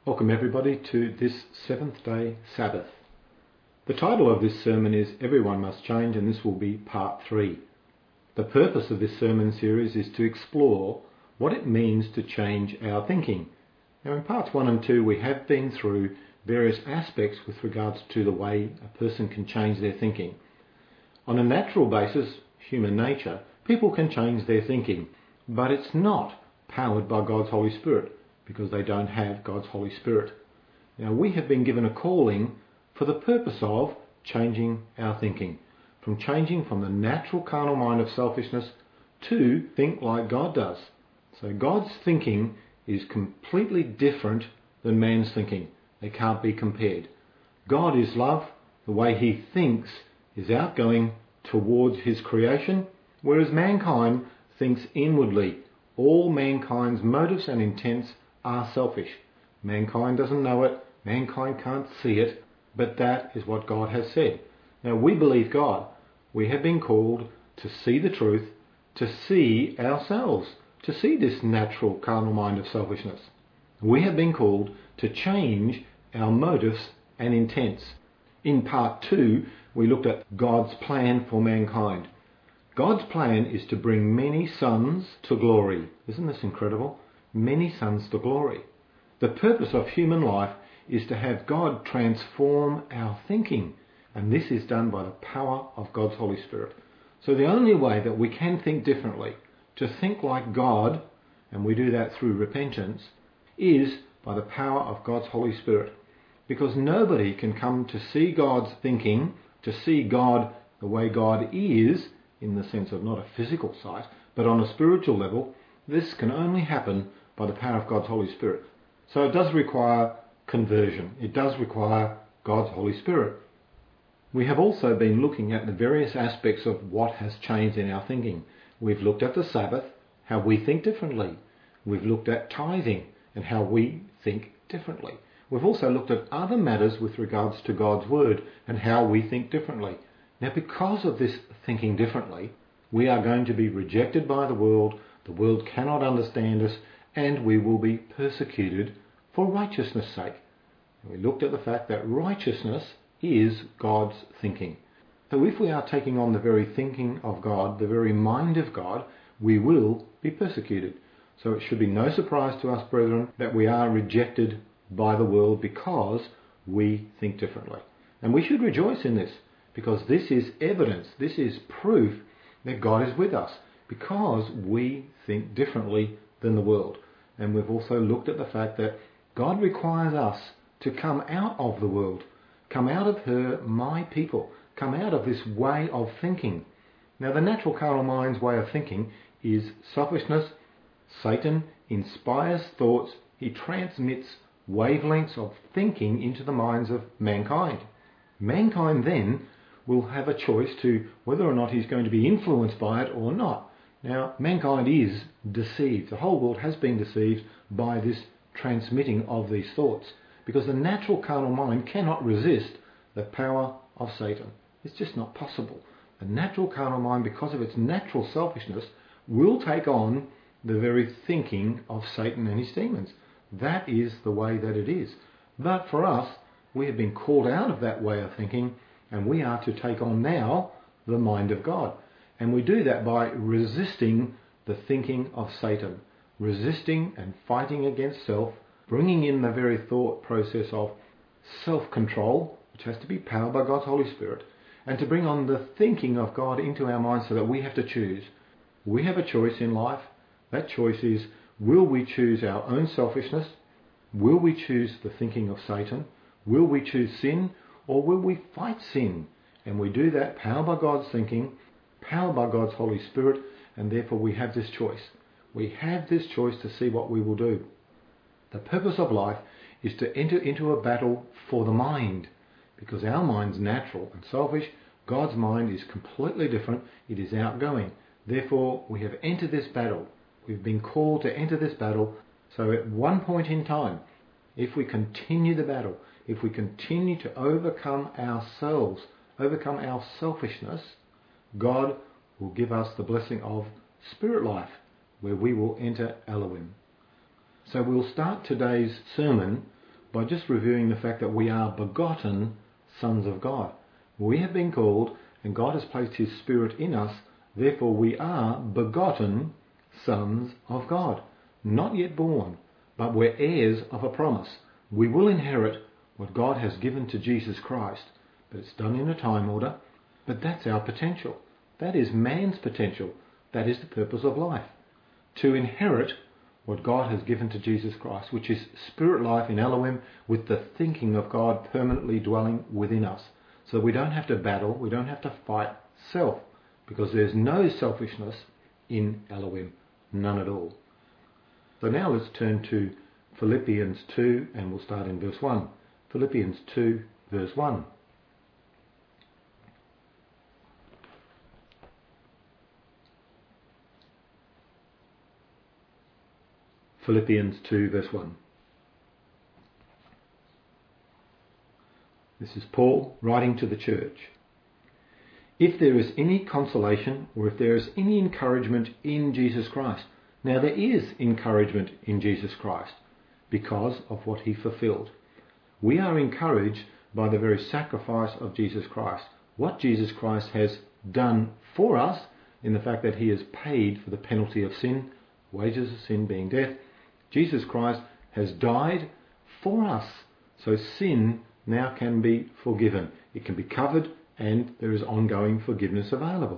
Welcome everybody to this seventh day Sabbath. The title of this sermon is Everyone Must Change, and this will be part 3. The purpose of this sermon series is to explore what it means to change our thinking. Now in parts 1 and 2 we have been through various aspects with regards to the way a person can change their thinking. On a natural basis, human nature, people can change their thinking, but it's not powered by God's Holy Spirit, because they don't have God's Holy Spirit. Now we have been given a calling for the purpose of changing our thinking, from changing from the natural carnal mind of selfishness to think like God does. So God's thinking is completely different than man's thinking. They can't be compared. God is love. The way he thinks is outgoing towards his creation, whereas mankind thinks inwardly. All mankind's motives and intents are selfish. Mankind doesn't know it, mankind can't see it, but that is what God has said. Now we believe God. We have been called to see the truth, to see ourselves, to see this natural carnal mind of selfishness. We have been called to change our motives and intents. In part 2, we looked at God's plan for mankind. God's plan is to bring many sons to glory. Isn't this incredible? Many sons to glory. The purpose of human life is to have God transform our thinking, and this is done by the power of God's Holy Spirit. So the only way that we can think differently, to think like God, and we do that through repentance, is by the power of God's Holy Spirit. Because nobody can come to see God's thinking, to see God the way God is, in the sense of not a physical sight, but on a spiritual level. This can only happen by the power of God's Holy Spirit. So it does require conversion. It does require God's Holy Spirit. We have also been looking at the various aspects of what has changed in our thinking. We've looked at the Sabbath, how we think differently. We've looked at tithing and how we think differently. We've also looked at other matters with regards to God's Word and how we think differently. Now, because of this thinking differently, we are going to be rejected by the world cannot understand us, and we will be persecuted for righteousness' sake. We looked at the fact that righteousness is God's thinking. So if we are taking on the very thinking of God, the very mind of God, we will be persecuted. So it should be no surprise to us, brethren, that we are rejected by the world because we think differently. And we should rejoice in this, because this is evidence, this is proof that God is with us, because we think differently than the world. And we've also looked at the fact that God requires us to come out of the world, come out of her, my people, come out of this way of thinking. Now the natural carnal mind's way of thinking is selfishness. Satan inspires thoughts. He transmits wavelengths of thinking into the minds of mankind. Mankind then will have a choice to whether or not he's going to be influenced by it or not. Now, mankind is deceived. The whole world has been deceived by this transmitting of these thoughts, because the natural carnal mind cannot resist the power of Satan. It's just not possible. The natural carnal mind, because of its natural selfishness, will take on the very thinking of Satan and his demons. That is the way that it is. But for us, we have been called out of that way of thinking, and we are to take on now the mind of God. And we do that by resisting the thinking of Satan, resisting and fighting against self, bringing in the very thought process of self-control, which has to be powered by God's Holy Spirit, and to bring on the thinking of God into our minds so that we have to choose. We have a choice in life. That choice is, will we choose our own selfishness? Will we choose the thinking of Satan? Will we choose sin? Or will we fight sin? And we do that powered by God's thinking, powered by God's Holy Spirit, and therefore we have this choice. We have this choice to see what we will do. The purpose of life is to enter into a battle for the mind, because our mind's natural and selfish. God's mind is completely different. It is outgoing. Therefore, we have entered this battle. We've been called to enter this battle. So at one point in time, if we continue the battle, if we continue to overcome ourselves, overcome our selfishness, God will give us the blessing of spirit life, where we will enter Elohim. So we'll start today's sermon by just reviewing the fact that we are begotten sons of God. We have been called, and God has placed his Spirit in us, therefore we are begotten sons of God. Not yet born, but we're heirs of a promise. We will inherit what God has given to Jesus Christ, but it's done in a time order. But that's our potential. That is man's potential. That is the purpose of life. To inherit what God has given to Jesus Christ, which is spirit life in Elohim, with the thinking of God permanently dwelling within us. So we don't have to battle, we don't have to fight self, because there's no selfishness in Elohim, none at all. So now let's turn to Philippians 2, and we'll start in verse 1. Philippians 2, verse 1. Philippians 2, verse 1. This is Paul writing to the church. If there is any consolation, or if there is any encouragement in Jesus Christ. Now there is encouragement in Jesus Christ because of what he fulfilled. We are encouraged by the very sacrifice of Jesus Christ. What Jesus Christ has done for us, in the fact that he has paid for the penalty of sin, wages of sin being death. Jesus Christ has died for us. So sin now can be forgiven. It can be covered, and there is ongoing forgiveness available.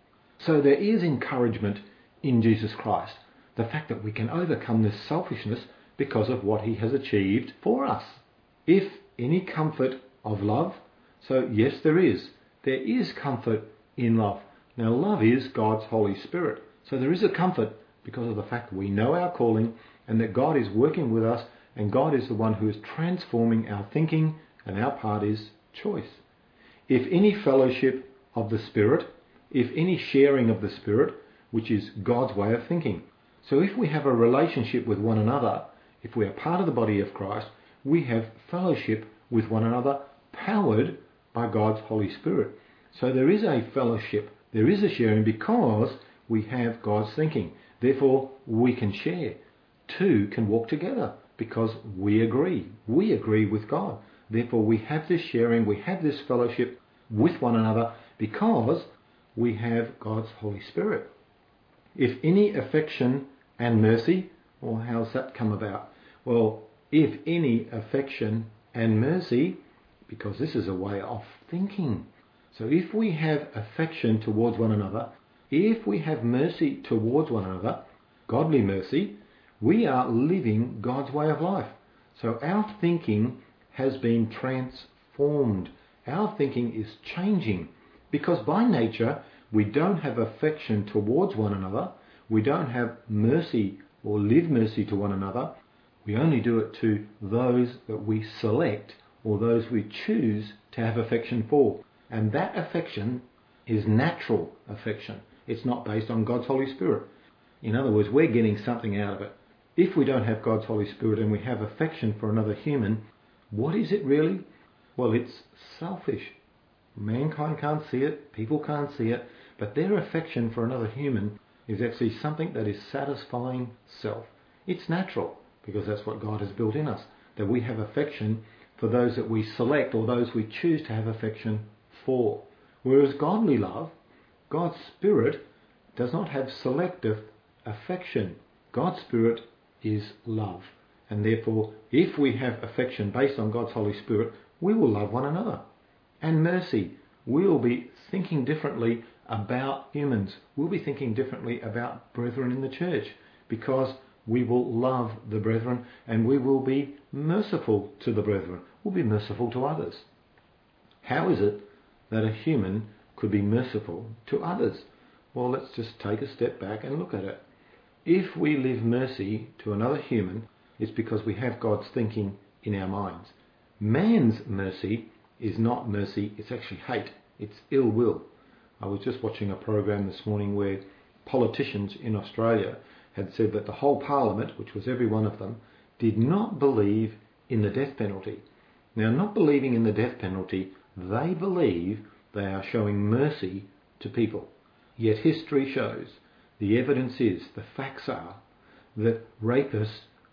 So there is encouragement in Jesus Christ. The fact that we can overcome this selfishness because of what he has achieved for us. If any comfort of love, so yes, there is. There is comfort in love. Now love is God's Holy Spirit. So there is a comfort because of the fact that we know our calling and that God is working with us, and God is the one who is transforming our thinking, and our part is choice. If any fellowship of the Spirit, if any sharing of the Spirit, which is God's way of thinking. So if we have a relationship with one another, if we are part of the body of Christ, we have fellowship with one another powered by God's Holy Spirit. So there is a fellowship, there is a sharing because we have God's thinking. Therefore, we can share. Two can walk together because we agree. We agree with God. Therefore, we have this sharing, we have this fellowship with one another because we have God's Holy Spirit. If any affection and mercy, well, how's that come about? Well, if any affection and mercy, because this is a way of thinking. So if we have affection towards one another, if we have mercy towards one another, godly mercy, we are living God's way of life. So our thinking has been transformed. Our thinking is changing because by nature we don't have affection towards one another. We don't have mercy or live mercy to one another. We only do it to those that we select or those we choose to have affection for. And that affection is natural affection. It's not based on God's Holy Spirit. In other words, we're getting something out of it. If we don't have God's Holy Spirit and we have affection for another human, what is it really? Well, it's selfish. Mankind can't see it, people can't see it, but their affection for another human is actually something that is satisfying self. It's natural because that's what God has built in us, that we have affection for those that we select or those we choose to have affection for. Whereas godly love, God's Spirit, does not have selective affection. God's Spirit is love. And therefore, if we have affection based on God's Holy Spirit, we will love one another. And mercy, we will be thinking differently about humans. We'll be thinking differently about brethren in the church because we will love the brethren and we will be merciful to the brethren. We'll be merciful to others. How is it that a human could be merciful to others? Well, let's just take a step back and look at it. If we live mercy to another human, it's because we have God's thinking in our minds. Man's mercy is not mercy, it's actually hate. It's ill will. I was just watching a program this morning where politicians in Australia had said that the whole parliament, which was every one of them, did not believe in the death penalty. Now, not believing in the death penalty, they believe they are showing mercy to people. Yet history shows, the evidence is, the facts are, that rapists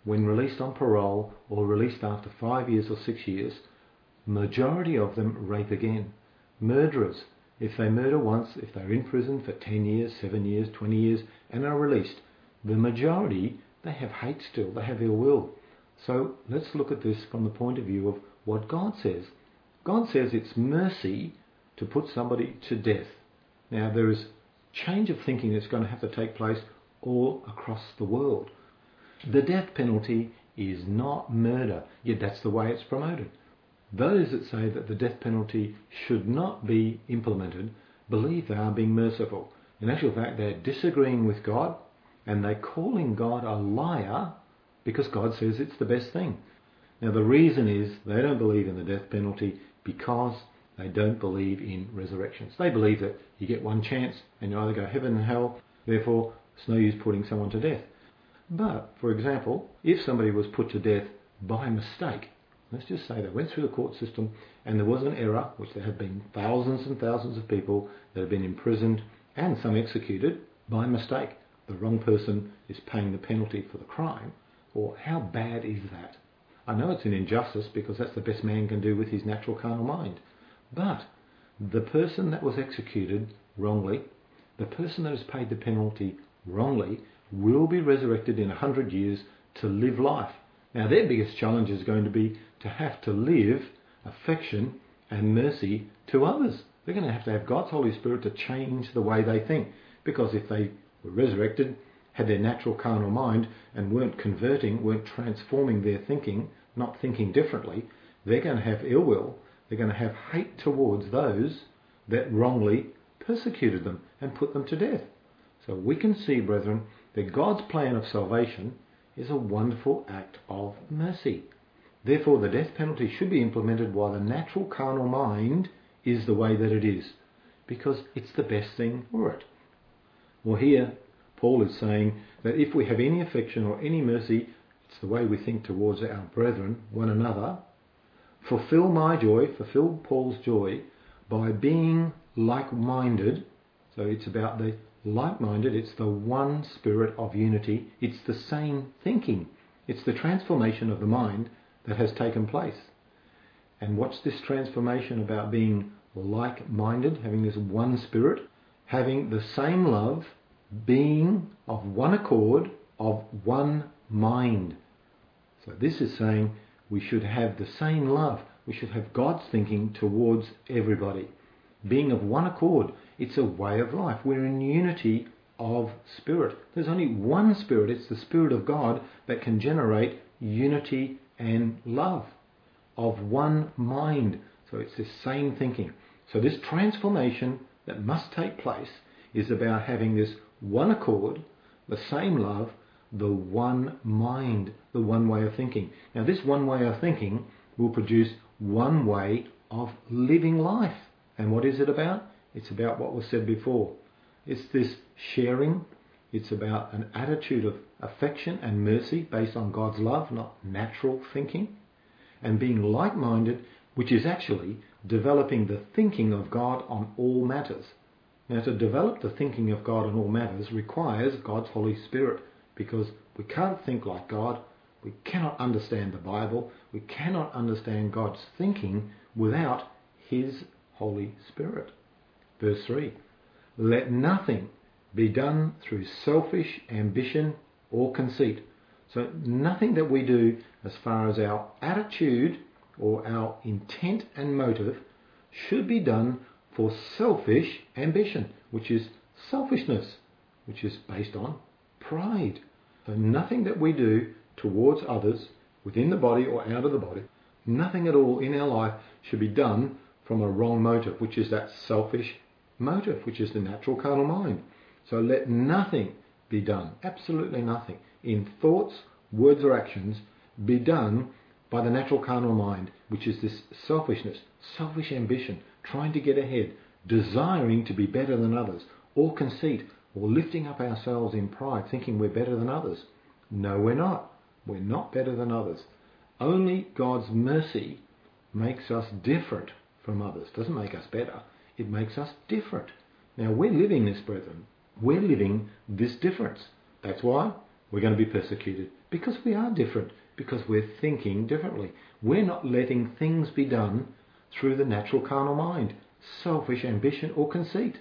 when released on parole or released after 5 years or 6 years, majority of them rape again. Murderers, if they murder once, if they're in prison for 10 years, 7 years, 20 years and are released, the majority, they have hate still, they have ill will. So let's look at this from the point of view of what God says. God says it's mercy to put somebody to death. Now there is change of thinking that's going to have to take place all across the world. The death penalty is not murder, yet that's the way it's promoted. Those that say that the death penalty should not be implemented believe they are being merciful. In actual fact, they're disagreeing with God and they're calling God a liar because God says it's the best thing. Now the reason is they don't believe in the death penalty because they don't believe in resurrections. They believe that you get one chance and you either go heaven and hell, therefore it's no use putting someone to death. But, for example, if somebody was put to death by mistake, let's just say they went through the court system and there was an error, which there have been thousands and thousands of people that have been imprisoned and some executed by mistake. The wrong person is paying the penalty for the crime. Or how bad is that? I know it's an injustice because that's the best man can do with his natural carnal mind. But the person that was executed wrongly, the person that has paid the penalty wrongly, will be resurrected in 100 years to live life. Now their biggest challenge is going to be to have to live affection and mercy to others. They're going to have God's Holy Spirit to change the way they think. Because if they were resurrected, had their natural carnal mind and weren't converting, weren't transforming their thinking, not thinking differently, they're going to have ill will, they're going to have hate towards those that wrongly persecuted them and put them to death. So we can see, brethren, that God's plan of salvation is a wonderful act of mercy. Therefore, the death penalty should be implemented while the natural carnal mind is the way that it is, because it's the best thing for it. Well, here, Paul is saying that if we have any affection or any mercy, it's the way we think towards our brethren, one another. Fulfill my joy, fulfill Paul's joy, by being like-minded. So it's about the like-minded, it's the one spirit of unity, it's the same thinking, it's the transformation of the mind that has taken place. And what's this transformation about being like-minded, having this one spirit, having the same love, being of one accord, of one mind. So this is saying we should have the same love, we should have God's thinking towards everybody. Being of one accord, it's a way of life. We're in unity of spirit. There's only one spirit, it's the Spirit of God that can generate unity and love, of one mind. So it's the same thinking. So this transformation that must take place is about having this one accord, the same love, the one mind, the one way of thinking. Now this one way of thinking will produce one way of living life. And what is it about? It's about what was said before. It's this sharing. It's about an attitude of affection and mercy based on God's love, not natural thinking. And being like-minded, which is actually developing the thinking of God on all matters. Now, to develop the thinking of God on all matters requires God's Holy Spirit, because we can't think like God. We cannot understand the Bible. We cannot understand God's thinking without His Holy Spirit. Verse 3, let nothing be done through selfish ambition or conceit. So nothing that we do as far as our attitude or our intent and motive should be done for selfish ambition, which is selfishness, which is based on pride. So nothing that we do towards others, within the body or out of the body, nothing at all in our life should be done from a wrong motive, which is that selfish motive, which is the natural carnal mind. So let nothing be done, absolutely nothing, in thoughts, words or actions, be done by the natural carnal mind, which is this selfishness, selfish ambition, trying to get ahead, desiring to be better than others, or conceit, or lifting up ourselves in pride, thinking we're better than others. No, we're not. We're not better than others. Only God's mercy makes us different from others. It doesn't make us better. It makes us different. Now, we're living this, brethren. We're living this difference. That's why we're going to be persecuted, Because we are different, because we're thinking differently. We're not letting things be done through the natural carnal mind, selfish ambition or conceit.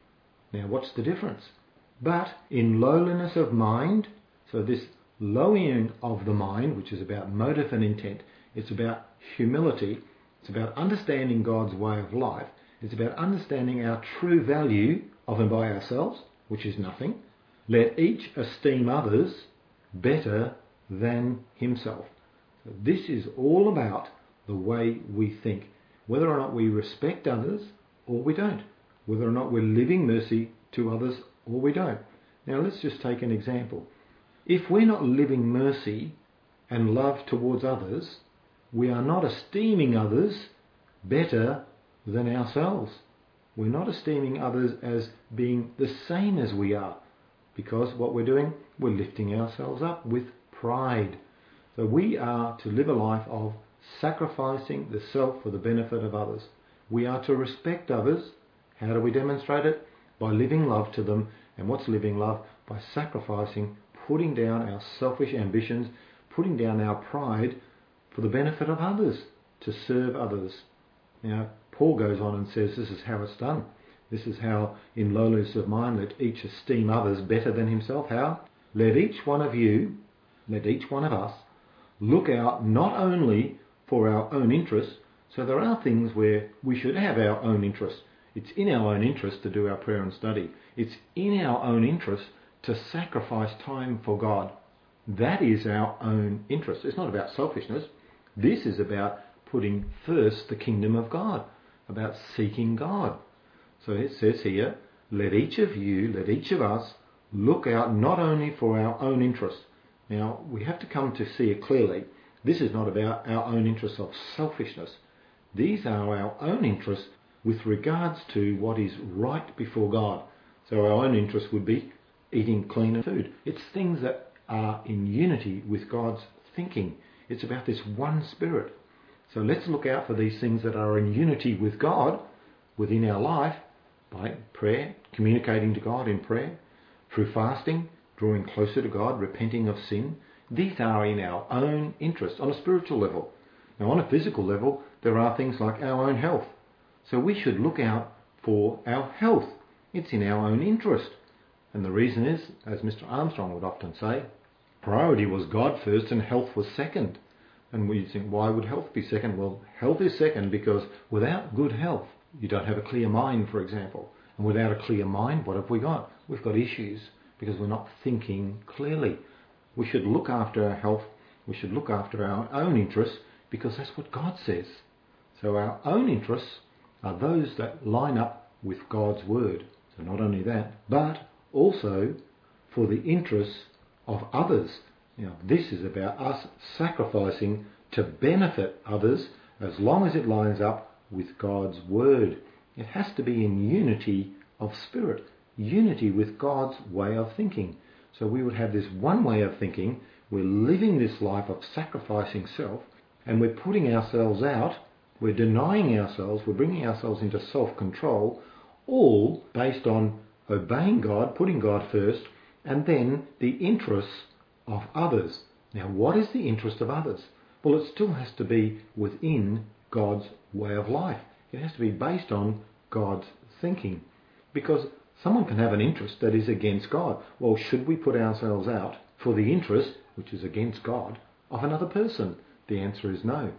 Now what's the difference? But in lowliness of mind, so this lowering of the mind, which is about motive and intent, it's about humility, it's about understanding God's way of life, it's about understanding our true value of and by ourselves, which is nothing. Let each esteem others better than himself. So this is all about the way we think, whether or not we respect others or we don't, whether or not we're living mercy to others or we don't. Now let's just take an example. If we're not living mercy and love towards others, we are not esteeming others better than ourselves. We're not esteeming others as being the same as we are, because what we're doing, we're lifting ourselves up with pride. So we are to live a life of sacrificing the self for the benefit of others. We are to respect others. How do we demonstrate it? By living love to them. And what's living love? By sacrificing, putting down our selfish ambitions, putting down our pride for the benefit of others, to serve others. Now, Paul goes on and says this is how it's done. This is how, in lowliness of mind, let each esteem others better than himself. How? Let each one of you, let each one of us, look out not only for our own interests. So there are things where we should have our own interests. It's in our own interest to do our prayer and study. It's in our own interest to sacrifice time for God. That is our own interest. It's not about selfishness. This is about putting first the kingdom of God, about seeking God. So it says here, let each of you, let each of us, look out not only for our own interests. Now, we have to come to see it clearly. This is not about our own interests of selfishness. These are our own interests with regards to what is right before God. So our own interest would be eating cleaner food. It's things that are in unity with God's thinking. It's about this one spirit. So let's look out for these things that are in unity with God within our life by prayer, communicating to God in prayer, through fasting, drawing closer to God, repenting of sin. These are in our own interest on a spiritual level. Now on a physical level, there are things like our own health. So we should look out for our health. It's in our own interest. And the reason is, as Mr. Armstrong would often say, priority was God first and health was second. And we think, why would health be second? Well, health is second because without good health, you don't have a clear mind, for example. And without a clear mind, what have we got? We've got issues because we're not thinking clearly. We should look after our health. We should look after our own interests because that's what God says. So our own interests are those that line up with God's word. So not only that, but also for the interests of others. Now, this is about us sacrificing to benefit others as long as it lines up with God's word. It has to be in unity of spirit, unity with God's way of thinking. So we would have this one way of thinking. We're living this life of sacrificing self, and we're putting ourselves out. We're denying ourselves. We're bringing ourselves into self-control, all based on obeying God, putting God first, and then the interests of others. Now, what is the interest of others? Well, it still has to be within God's way of life. It has to be based on God's thinking. Because someone can have an interest that is against God. Well, should we put ourselves out for the interest, which is against God, of another person? The answer is no.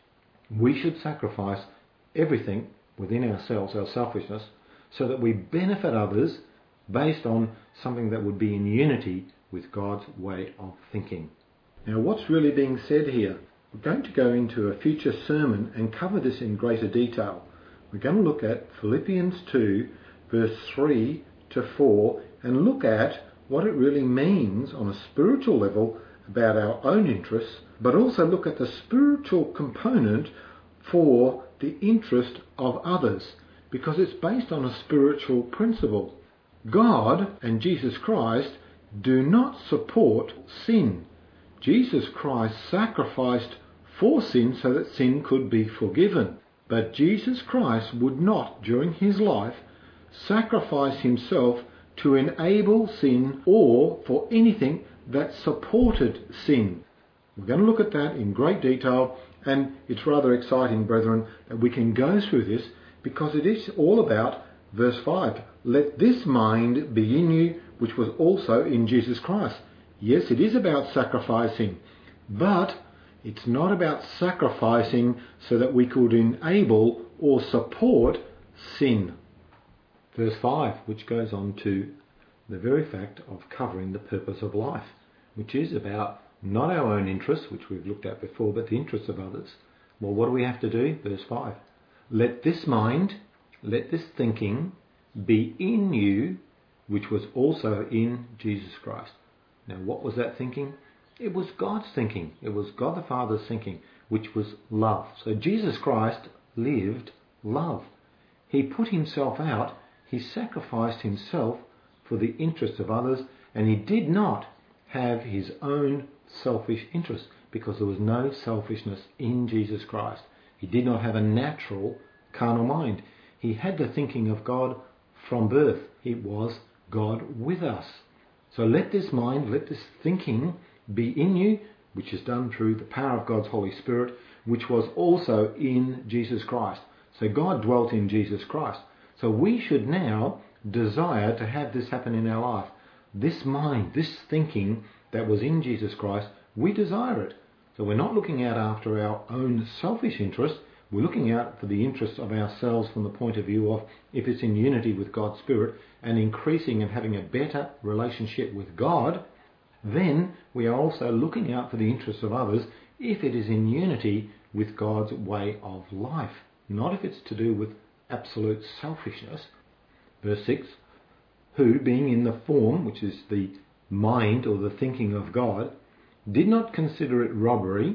We should sacrifice everything within ourselves, our selfishness, so that we benefit others based on something that would be in unity with God's way of thinking. Now, what's really being said here? We're going to go into a future sermon and cover this in greater detail. We're going to look at Philippians 2, verse 3 to 4, and look at what it really means on a spiritual level about our own interests, but also look at the spiritual component for the interest of others, because it's based on a spiritual principle. God and Jesus Christ do not support sin. Jesus Christ sacrificed for sin so that sin could be forgiven. But Jesus Christ would not, during his life, sacrifice himself to enable sin or for anything that supported sin. We're going to look at that in great detail, and it's rather exciting, brethren, that we can go through this, because it is all about verse 5. Let this mind be in you, which was also in Jesus Christ. Yes, it is about sacrificing, but it's not about sacrificing so that we could enable or support sin. Verse 5, which goes on to the very fact of covering the purpose of life, which is about not our own interests, which we've looked at before, but the interests of others. Well, what do we have to do? Verse 5. Let this mind, let this thinking be in you, which was also in Jesus Christ. Now, what was that thinking? It was God's thinking. It was God the Father's thinking, which was love. So Jesus Christ lived love. He put himself out. He sacrificed himself for the interests of others, and he did not have his own selfish interests, because there was no selfishness in Jesus Christ. He did not have a natural carnal mind. He had the thinking of God from birth. It was God with us. So let this mind, let this thinking be in you, which is done through the power of God's Holy Spirit, which was also in Jesus Christ. So God dwelt in Jesus Christ. So we should now desire to have this happen in our life. This mind, this thinking that was in Jesus Christ, we desire it. So we're not looking out after our own selfish interests. We're looking out for the interests of ourselves from the point of view of if it's in unity with God's Spirit and increasing and having a better relationship with God. Then we are also looking out for the interests of others if it is in unity with God's way of life, not if it's to do with absolute selfishness. Verse 6, who, being in the form, which is the mind or the thinking of God, did not consider it robbery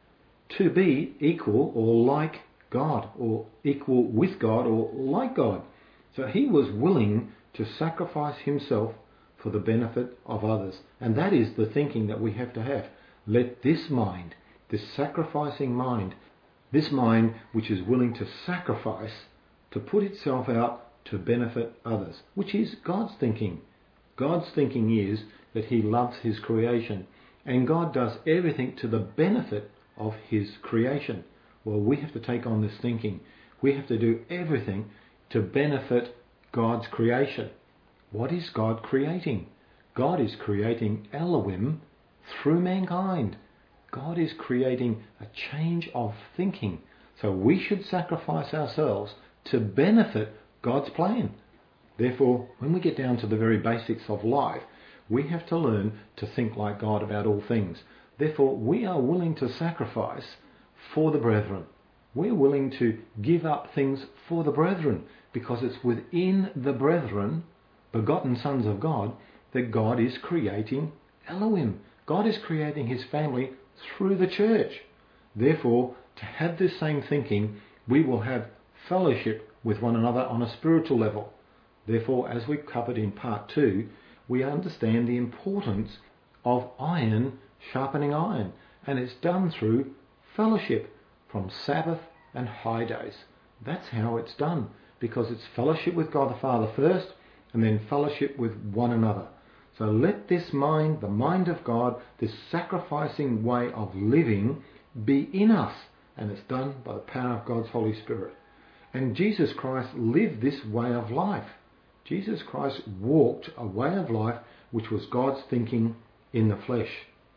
to be equal or like God, or equal with God or like God. So he was willing to sacrifice himself for the benefit of others. And that is the thinking that we have to have. Let this mind, this sacrificing mind, this mind which is willing to sacrifice, to put itself out to benefit others, which is God's thinking. God's thinking is that he loves his creation, and God does everything to the benefit of his creation. Well, we have to take on this thinking. We have to do everything to benefit God's creation. What is God creating? God is creating Elohim through mankind. God is creating a change of thinking. So we should sacrifice ourselves to benefit God's plan. Therefore, when we get down to the very basics of life, we have to learn to think like God about all things. Therefore, we are willing to sacrifice for the brethren. We're willing to give up things for the brethren, because it's within the brethren, begotten sons of God, that God is creating Elohim. God is creating his family through the church. Therefore, to have this same thinking, we will have fellowship with one another on a spiritual level. Therefore, as we covered in part 2, we understand the importance of iron sharpening iron, and it's done through fellowship from Sabbath and high days. That's how it's done, because it's fellowship with God the Father first, and then fellowship with one another. So let this mind, the mind of God, this sacrificing way of living, be in us, and it's done by the power of God's Holy Spirit. And Jesus Christ lived this way of life. Jesus Christ walked a way of life which was God's thinking in the flesh.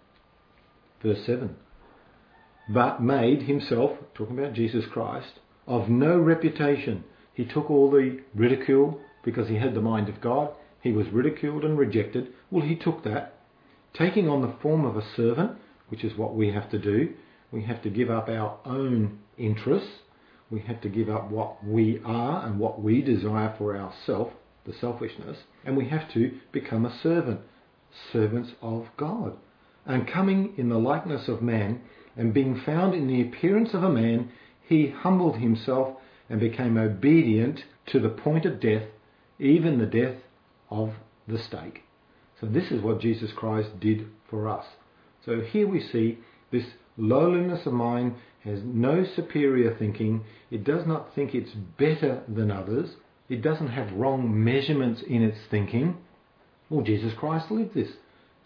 Verse 7. But made himself, talking about Jesus Christ, of no reputation. He took all the ridicule because he had the mind of God. He was ridiculed and rejected. Well, he took that, taking on the form of a servant, which is what we have to do. We have to give up our own interests. We have to give up what we are and what we desire for ourselves, the selfishness, and we have to become a servant, servants of God. And coming in the likeness of man, and being found in the appearance of a man, he humbled himself and became obedient to the point of death, even the death of the stake. So this is what Jesus Christ did for us. So here we see this lowliness of mind has no superior thinking. It does not think it's better than others. It doesn't have wrong measurements in its thinking. Well, Jesus Christ lived this.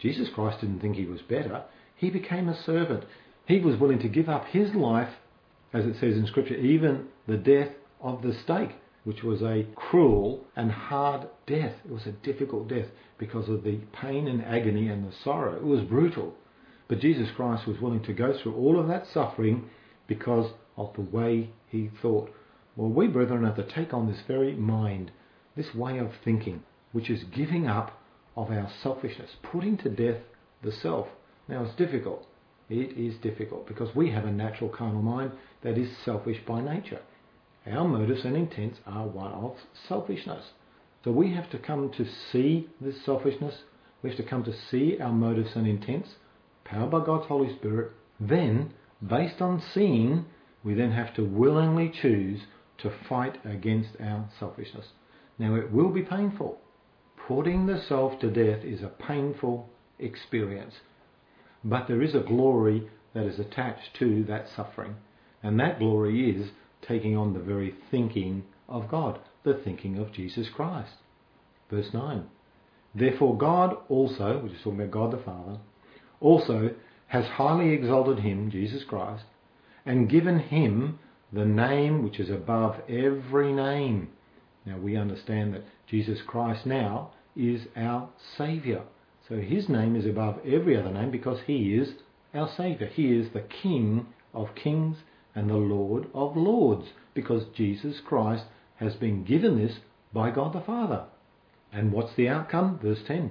Jesus Christ didn't think he was better. He became a servant. He was willing to give up his life, as it says in Scripture, even the death of the stake, which was a cruel and hard death. It was a difficult death because of the pain and agony and the sorrow. It was brutal. But Jesus Christ was willing to go through all of that suffering because of the way he thought. Well, we, brethren, have to take on this very mind, this way of thinking, which is giving up of our selfishness, putting to death the self. Now, it's difficult. It is difficult because we have a natural carnal mind that is selfish by nature. Our motives and intents are one of selfishness. So we have to come to see this selfishness. We have to come to see our motives and intents, powered by God's Holy Spirit. Then, based on seeing, we then have to willingly choose to fight against our selfishness. Now, it will be painful. Putting the self to death is a painful experience. But there is a glory that is attached to that suffering. And that glory is taking on the very thinking of God, the thinking of Jesus Christ. Verse 9. Therefore God also, which is talking about God the Father, also has highly exalted him, Jesus Christ, and given him the name which is above every name. Now we understand that Jesus Christ now is our Saviour. So his name is above every other name because he is our Saviour. He is the King of kings and the Lord of lords, because Jesus Christ has been given this by God the Father. And what's the outcome? Verse 10.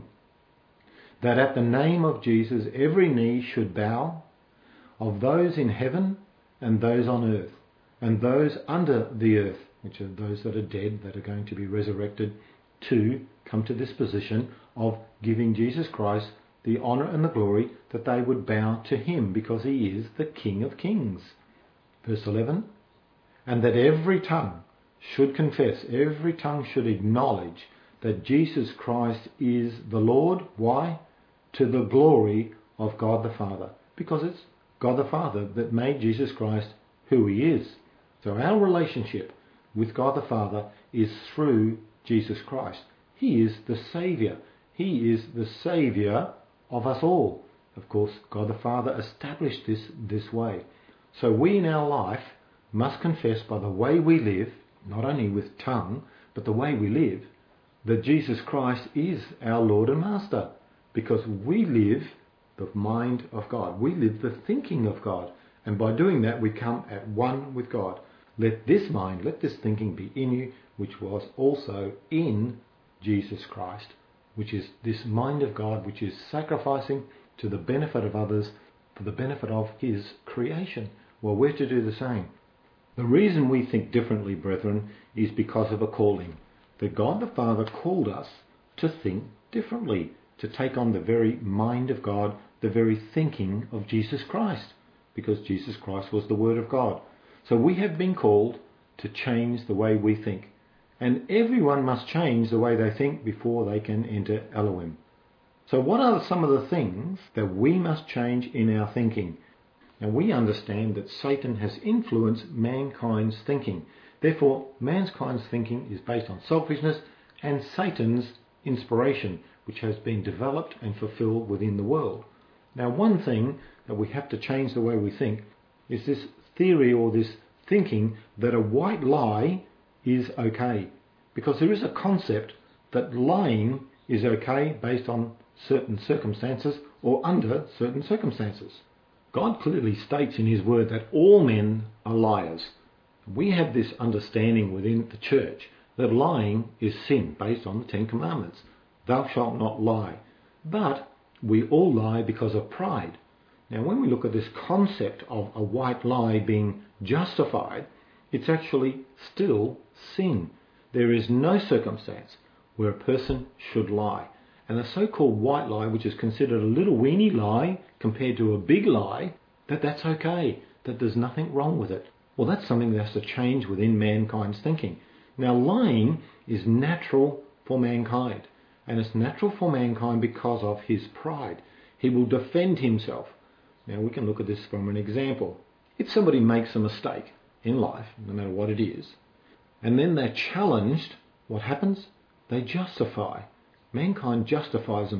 That at the name of Jesus every knee should bow, of those in heaven and those on earth, and those under the earth, which are those that are dead, that are going to be resurrected, to come to this position of giving Jesus Christ the honour and the glory, that they would bow to him because he is the King of kings. Verse 11, and that every tongue should confess, every tongue should acknowledge that Jesus Christ is the Lord. Why? To the glory of God the Father. Because it's God the Father that made Jesus Christ who he is. So our relationship with God the Father is through Jesus Christ. He is the Saviour. He is the Saviour of us all. Of course, God the Father established this way. So we in our life must confess by the way we live, not only with tongue, but the way we live, that Jesus Christ is our Lord and Master. Because we live the mind of God. We live the thinking of God. And by doing that, we come at one with God. Let this mind, let this thinking be in you, which was also in Jesus Christ, which is this mind of God, which is sacrificing to the benefit of others, for the benefit of his creation. Well, we're to do the same. The reason we think differently, brethren, is because of a calling. That God the Father called us to think differently, to take on the very mind of God, the very thinking of Jesus Christ, because Jesus Christ was the Word of God. So we have been called to change the way we think. And everyone must change the way they think before they can enter Elohim. So what are some of the things that we must change in our thinking? Now we understand that Satan has influenced mankind's thinking. Therefore, mankind's thinking is based on selfishness and Satan's inspiration, which has been developed and fulfilled within the world. Now, one thing that we have to change the way we think is this theory or this thinking that a white lie is okay. Because there is a concept that lying is okay based on certain circumstances or under certain circumstances. God clearly states in his word that all men are liars. We have this understanding within the church that lying is sin based on the Ten Commandments. Thou shalt not lie. But we all lie because of pride. Now when we look at this concept of a white lie being justified, it's actually still sin. There is no circumstance where a person should lie. And the so-called white lie, which is considered a little weeny lie compared to a big lie, that's okay, that there's nothing wrong with it. Well, that's something that has to change within mankind's thinking. Now, lying is natural for mankind. And it's natural for mankind because of his pride. He will defend himself. Now, we can look at this from an example. If somebody makes a mistake in life, no matter what it is, and then they're challenged, what happens? They justify. Mankind justifies themselves.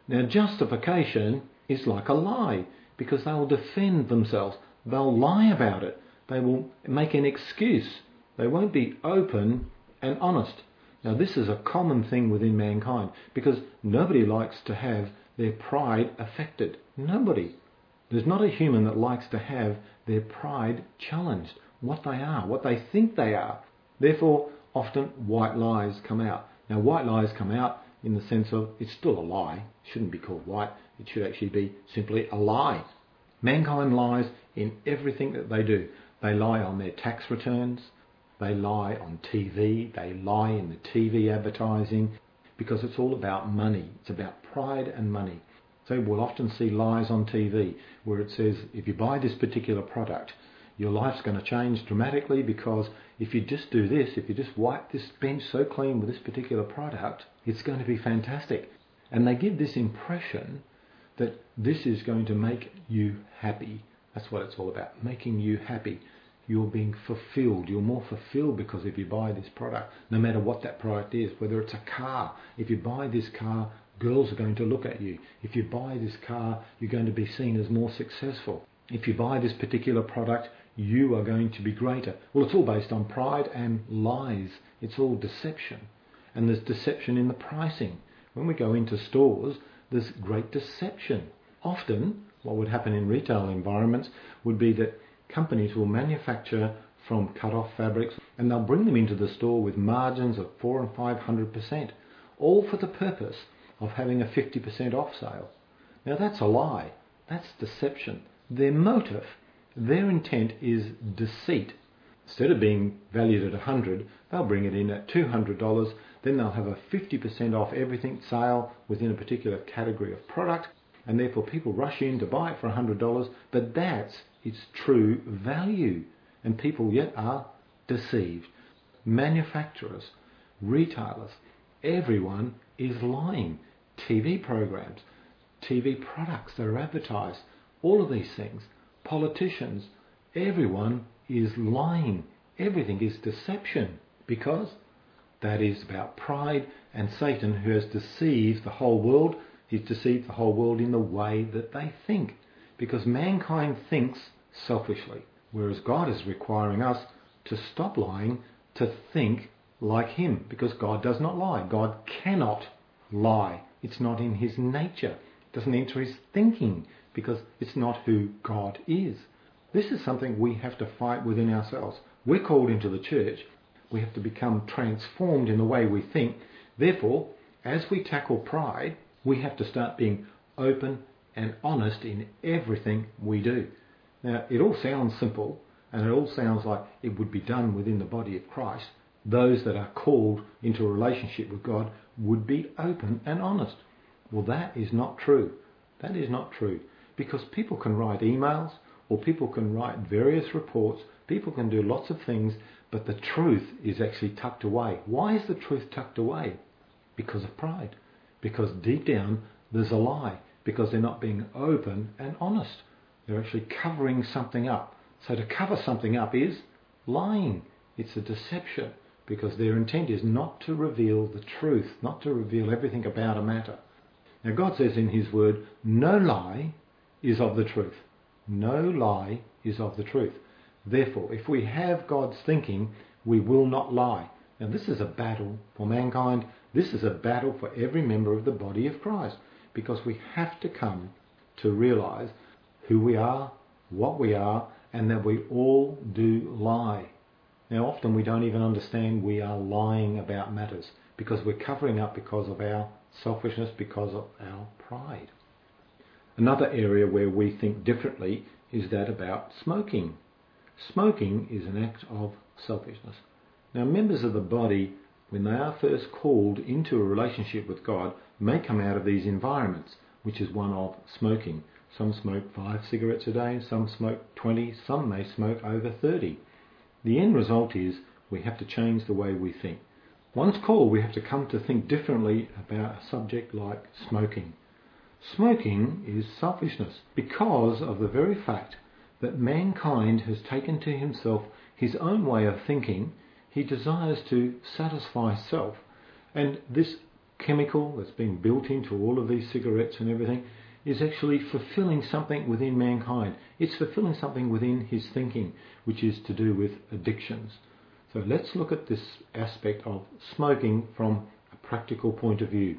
Now, justification is like a lie because they will defend themselves. They'll lie about it. They will make an excuse. They won't be open and honest. Now, this is a common thing within mankind because nobody likes to have their pride affected. Nobody. There's not a human that likes to have their pride challenged, what they are, what they think they are. Therefore, often white lies come out. Now, white lies come out in the sense of it's still a lie. It shouldn't be called white. It should actually be simply a lie. Mankind lies in everything that they do. They lie on their tax returns. They lie on TV. They lie in the TV advertising because it's all about money. It's about pride and money. So we'll often see lies on TV where it says, if you buy this particular product, your life's going to change dramatically because if you just do this, if you just wipe this bench so clean with this particular product, it's going to be fantastic. And they give this impression that this is going to make you happy. That's what it's all about, making you happy. You're being fulfilled. You're more fulfilled because if you buy this product, no matter what that product is, whether it's a car, if you buy this car, girls are going to look at you. If you buy this car, you're going to be seen as more successful. If you buy this particular product, you are going to be greater. Well, it's all based on pride and lies. It's all deception. And there's deception in the pricing. When we go into stores, there's great deception. Often, what would happen in retail environments would be that companies will manufacture from cut-off fabrics and they'll bring them into the store with margins of 400 and 500%, all for the purpose of having a 50% off sale. Now that's a lie. That's deception. Their motive, their intent is deceit. Instead of being valued at 100, they'll bring it in at $200. Then they'll have a 50% off everything sale within a particular category of product, and therefore people rush in to buy it for $100, but that's its true value. And people yet are deceived. Manufacturers, retailers, everyone is lying. TV programs, TV products that are advertised, all of these things, politicians, everyone is lying. Everything is deception because that is about pride and Satan, who has deceived the whole world. He's deceived the whole world in the way that they think because mankind thinks selfishly, whereas God is requiring us to stop lying, to think like him, because God does not lie. God cannot lie. It's not in his nature. It doesn't enter his thinking because it's not who God is. This is something we have to fight within ourselves. We're called into the church. We have to become transformed in the way we think. Therefore, as we tackle pride, we have to start being open and honest in everything we do. Now, it all sounds simple and it all sounds like it would be done within the body of Christ. Those that are called into a relationship with God would be open and honest. Well, that is not true. That is not true because people can write emails or people can write various reports. People can do lots of things, but the truth is actually tucked away. Why is the truth tucked away? Because of pride. Because deep down there's a lie. Because they're not being open and honest. They're actually covering something up. So to cover something up is lying. It's a deception because their intent is not to reveal the truth, not to reveal everything about a matter. Now God says in his word, no lie is of the truth. No lie is of the truth. Therefore, if we have God's thinking, we will not lie. Now this is a battle for mankind. This is a battle for every member of the body of Christ because we have to come to realize who we are, what we are, and that we all do lie. Now often we don't even understand we are lying about matters because we're covering up because of our selfishness, because of our pride. Another area where we think differently is that about smoking. Smoking is an act of selfishness. Now members of the body, when they are first called into a relationship with God, may come out of these environments, which is one of smoking. Some smoke 5 cigarettes a day, some smoke 20, some may smoke over 30. The end result is we have to change the way we think. Once called, we have to come to think differently about a subject like smoking. Smoking is selfishness because of the very fact that mankind has taken to himself his own way of thinking. He desires to satisfy self, and this chemical that's been built into all of these cigarettes and everything is actually fulfilling something within mankind. It's fulfilling something within his thinking, which is to do with addictions. So let's look at this aspect of smoking from a practical point of view.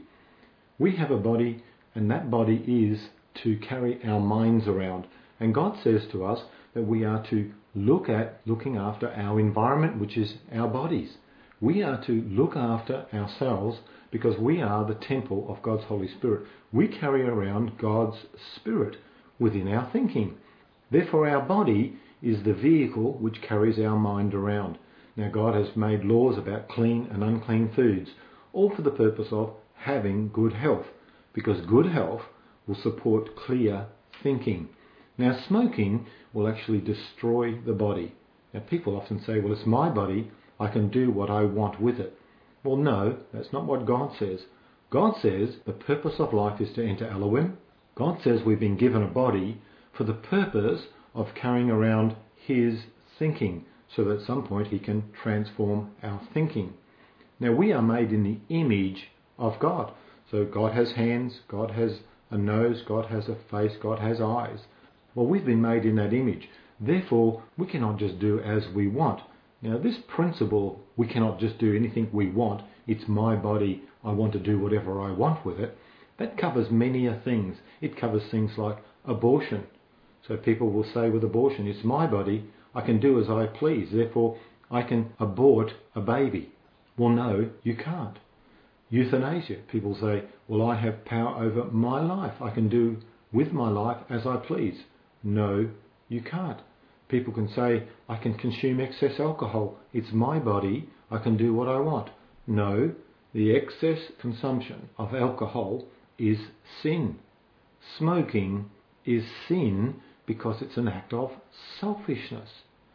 We have a body, and that body is to carry our minds around. And God says to us that we are to looking after our environment, which is our bodies. We are to look after ourselves because we are the temple of God's Holy Spirit. We carry around God's Spirit within our thinking. Therefore, our body is the vehicle which carries our mind around. Now, God has made laws about clean and unclean foods, all for the purpose of having good health, because good health will support clear thinking. Now, smoking will actually destroy the body. Now, people often say, well, it's my body, I can do what I want with it. Well, no, that's not what God says. God says the purpose of life is to enter Elohim. God says we've been given a body for the purpose of carrying around his thinking, so that at some point he can transform our thinking. Now, we are made in the image of God. So God has hands, God has a nose, God has a face, God has eyes. Well, we've been made in that image. Therefore, we cannot just do as we want. Now, this principle, we cannot just do anything we want. It's my body, I want to do whatever I want with it. That covers many things. It covers things like abortion. So people will say with abortion, it's my body, I can do as I please. Therefore, I can abort a baby. Well, no, you can't. Euthanasia. People say, well, I have power over my life. I can do with my life as I please. No, you can't. People can say, I can consume excess alcohol. It's my body. I can do what I want. No, the excess consumption of alcohol is sin. Smoking is sin because it's an act of selfishness.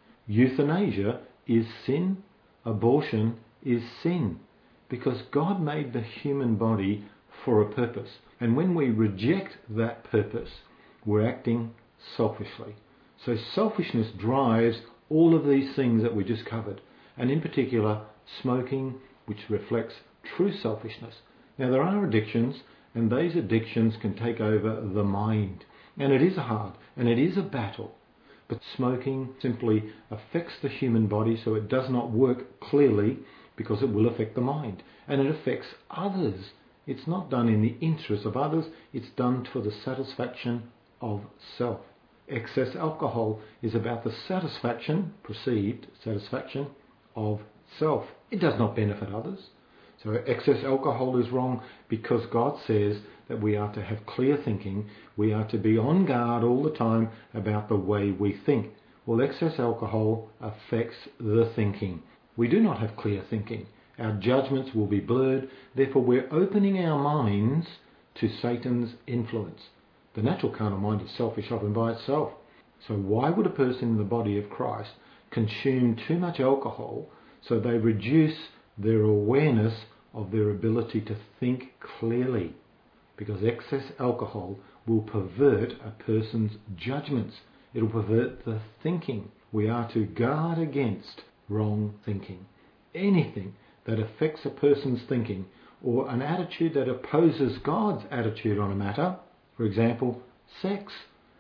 Euthanasia is sin. Abortion is sin. Because God made the human body for a purpose. And when we reject that purpose, we're acting selfishly. So selfishness drives all of these things that we just covered. And in particular, smoking, which reflects true selfishness. Now, there are addictions, and these addictions can take over the mind. And it is hard, and it is a battle. But smoking simply affects the human body so it does not work clearly, because it will affect the mind. And it affects others. It's not done in the interest of others, it's done for the satisfaction of self. Excess alcohol is about the satisfaction, perceived satisfaction, of self. It does not benefit others. So excess alcohol is wrong because God says that we are to have clear thinking. We are to be on guard all the time about the way we think. Well, excess alcohol affects the thinking. We do not have clear thinking. Our judgments will be blurred. Therefore, we're opening our minds to Satan's influence. The natural carnal mind is selfish of and by itself. So why would a person in the body of Christ consume too much alcohol so they reduce their awareness of their ability to think clearly? Because excess alcohol will pervert a person's judgments. It will pervert the thinking. We are to guard against wrong thinking. Anything that affects a person's thinking or an attitude that opposes God's attitude on a matter, for example, sex,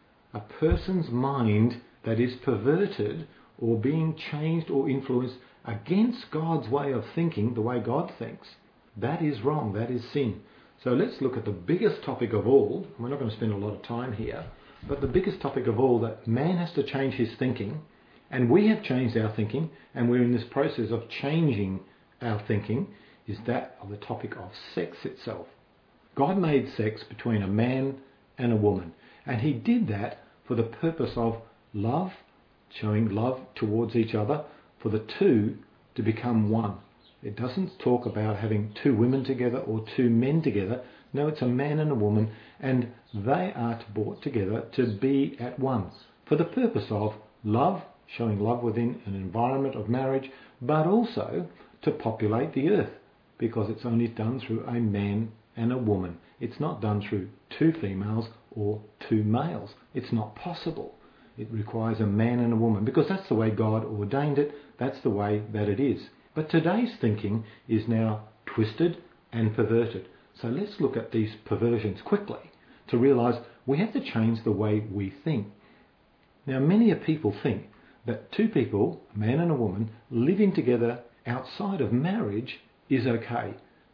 a person's mind that is perverted or being changed or influenced against God's way of thinking, the way God thinks, that is wrong, that is sin. So let's look at the biggest topic of all. We're not going to spend a lot of time here, but the biggest topic of all, that man has to change his thinking, and we have changed our thinking, and we're in this process of changing our thinking, is that of the topic of sex itself. God made sex between a man and a woman, and he did that for the purpose of love, showing love towards each other, for the two to become one. It doesn't talk about having two women together or two men together. No, it's a man and a woman, and they are brought together to be at one for the purpose of love, showing love within an environment of marriage, but also to populate the earth, because it's only done through a man and a woman. It's not done through two females or two males. It's not possible. It requires a man and a woman, because that's the way God ordained it. That's the way that it is. But today's thinking is now twisted and perverted. So let's look at these perversions quickly to realise we have to change the way we think. Now, many people think that two people, a man and a woman, living together outside of marriage is okay.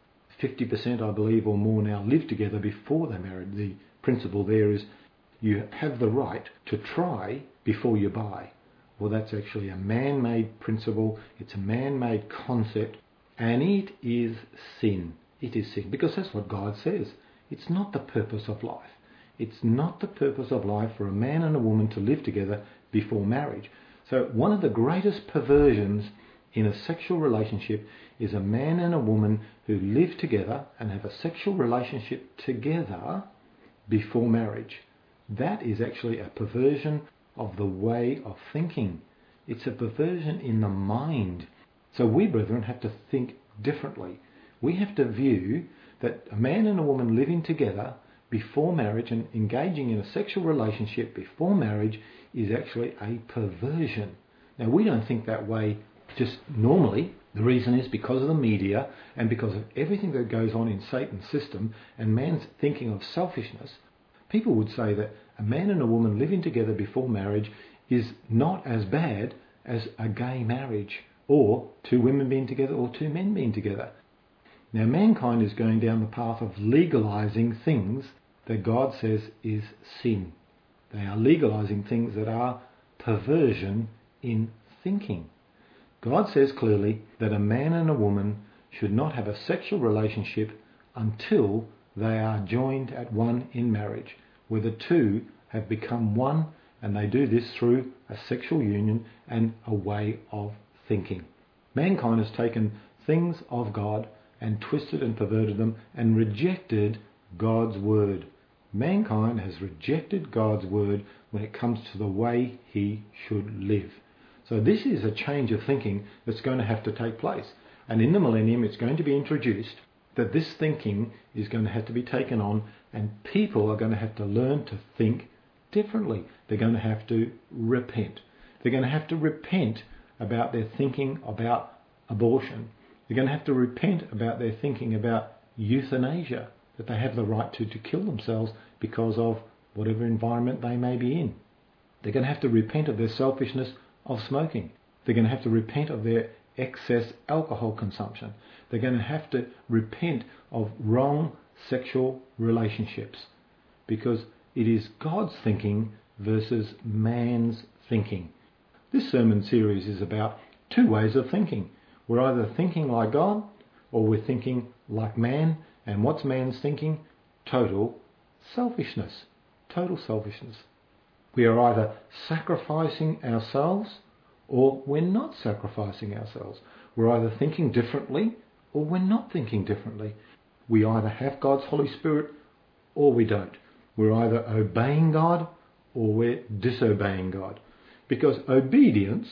50%, I believe, or more now live together before they're married. The principle there is you have the right to try before you buy. Well, that's actually a man-made principle. It's a man-made concept, and it is sin. It is sin, because that's what God says. It's not the purpose of life. It's not the purpose of life for a man and a woman to live together before marriage. So one of the greatest perversions in a sexual relationship is a man and a woman who live together and have a sexual relationship together before marriage. That is actually a perversion of the way of thinking. It's a perversion in the mind. So we, brethren, have to think differently. We have to view that a man and a woman living together before marriage and engaging in a sexual relationship before marriage is actually a perversion. Now, we don't think that way just normally. The reason is because of the media and because of everything that goes on in Satan's system and man's thinking of selfishness. People would say that a man and a woman living together before marriage is not as bad as a gay marriage, or two women being together, or two men being together. Now, mankind is going down the path of legalising things that God says is sin. They are legalising things that are perversion in thinking. God says clearly that a man and a woman should not have a sexual relationship until they are joined at one in marriage, where the two have become one, and they do this through a sexual union and a way of thinking. Mankind has taken things of God and twisted and perverted them and rejected God's word. Mankind has rejected God's word when it comes to the way he should live. So this is a change of thinking that's going to have to take place. And in the millennium, it's going to be introduced that this thinking is going to have to be taken on, and people are going to have to learn to think differently. They're going to have to repent. They're going to have to repent about their thinking about abortion. They're going to have to repent about their thinking about euthanasia, that they have the right to kill themselves because of whatever environment they may be in. They're going to have to repent of their selfishness of smoking. They're going to have to repent of their excess alcohol consumption. They're going to have to repent of wrong sexual relationships, because it is God's thinking versus man's thinking. This sermon series is about two ways of thinking. We're either thinking like God or we're thinking like man. And what's man's thinking? Total selfishness. Total selfishness. We are either sacrificing ourselves or we're not sacrificing ourselves. We're either thinking differently or we're not thinking differently. We either have God's Holy Spirit or we don't. We're either obeying God or we're disobeying God. Because obedience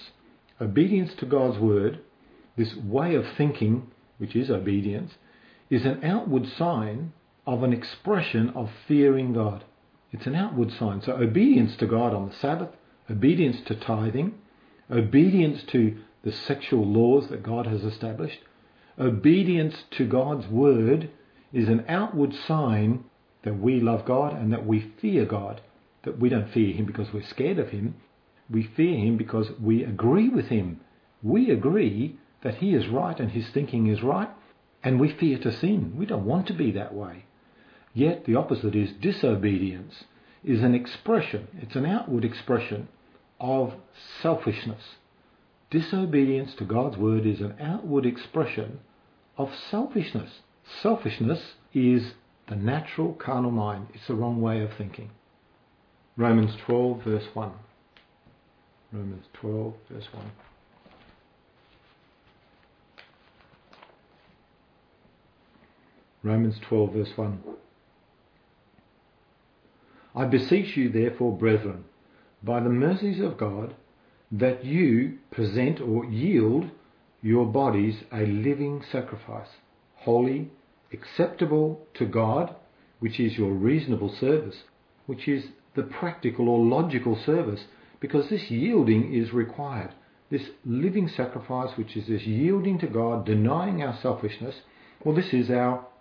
to God's word, this way of thinking, which is obedience, is an outward sign of an expression of fearing God. It's an outward sign. So obedience to God on the Sabbath, obedience to tithing, obedience to the sexual laws that God has established, obedience to God's word is an outward sign that we love God and that we fear God. That we don't fear him because we're scared of him. We fear him because we agree with him. We agree that he is right and his thinking is right, and we fear to sin. We don't want to be that way. Yet the opposite is disobedience, is an expression, it's an outward expression of selfishness. Disobedience to God's word is an outward expression of selfishness. Selfishness is the natural carnal mind. It's the wrong way of thinking. Romans 12 verse 1. Romans 12 verse 1. Romans 12 verse 1. I beseech you therefore, brethren, by the mercies of God, that you present or yield your bodies a living sacrifice, holy, acceptable to God, which is your reasonable service, which is the practical or logical service, because this yielding is required. This living sacrifice, which is this yielding to God, denying our selfishness, well, this is our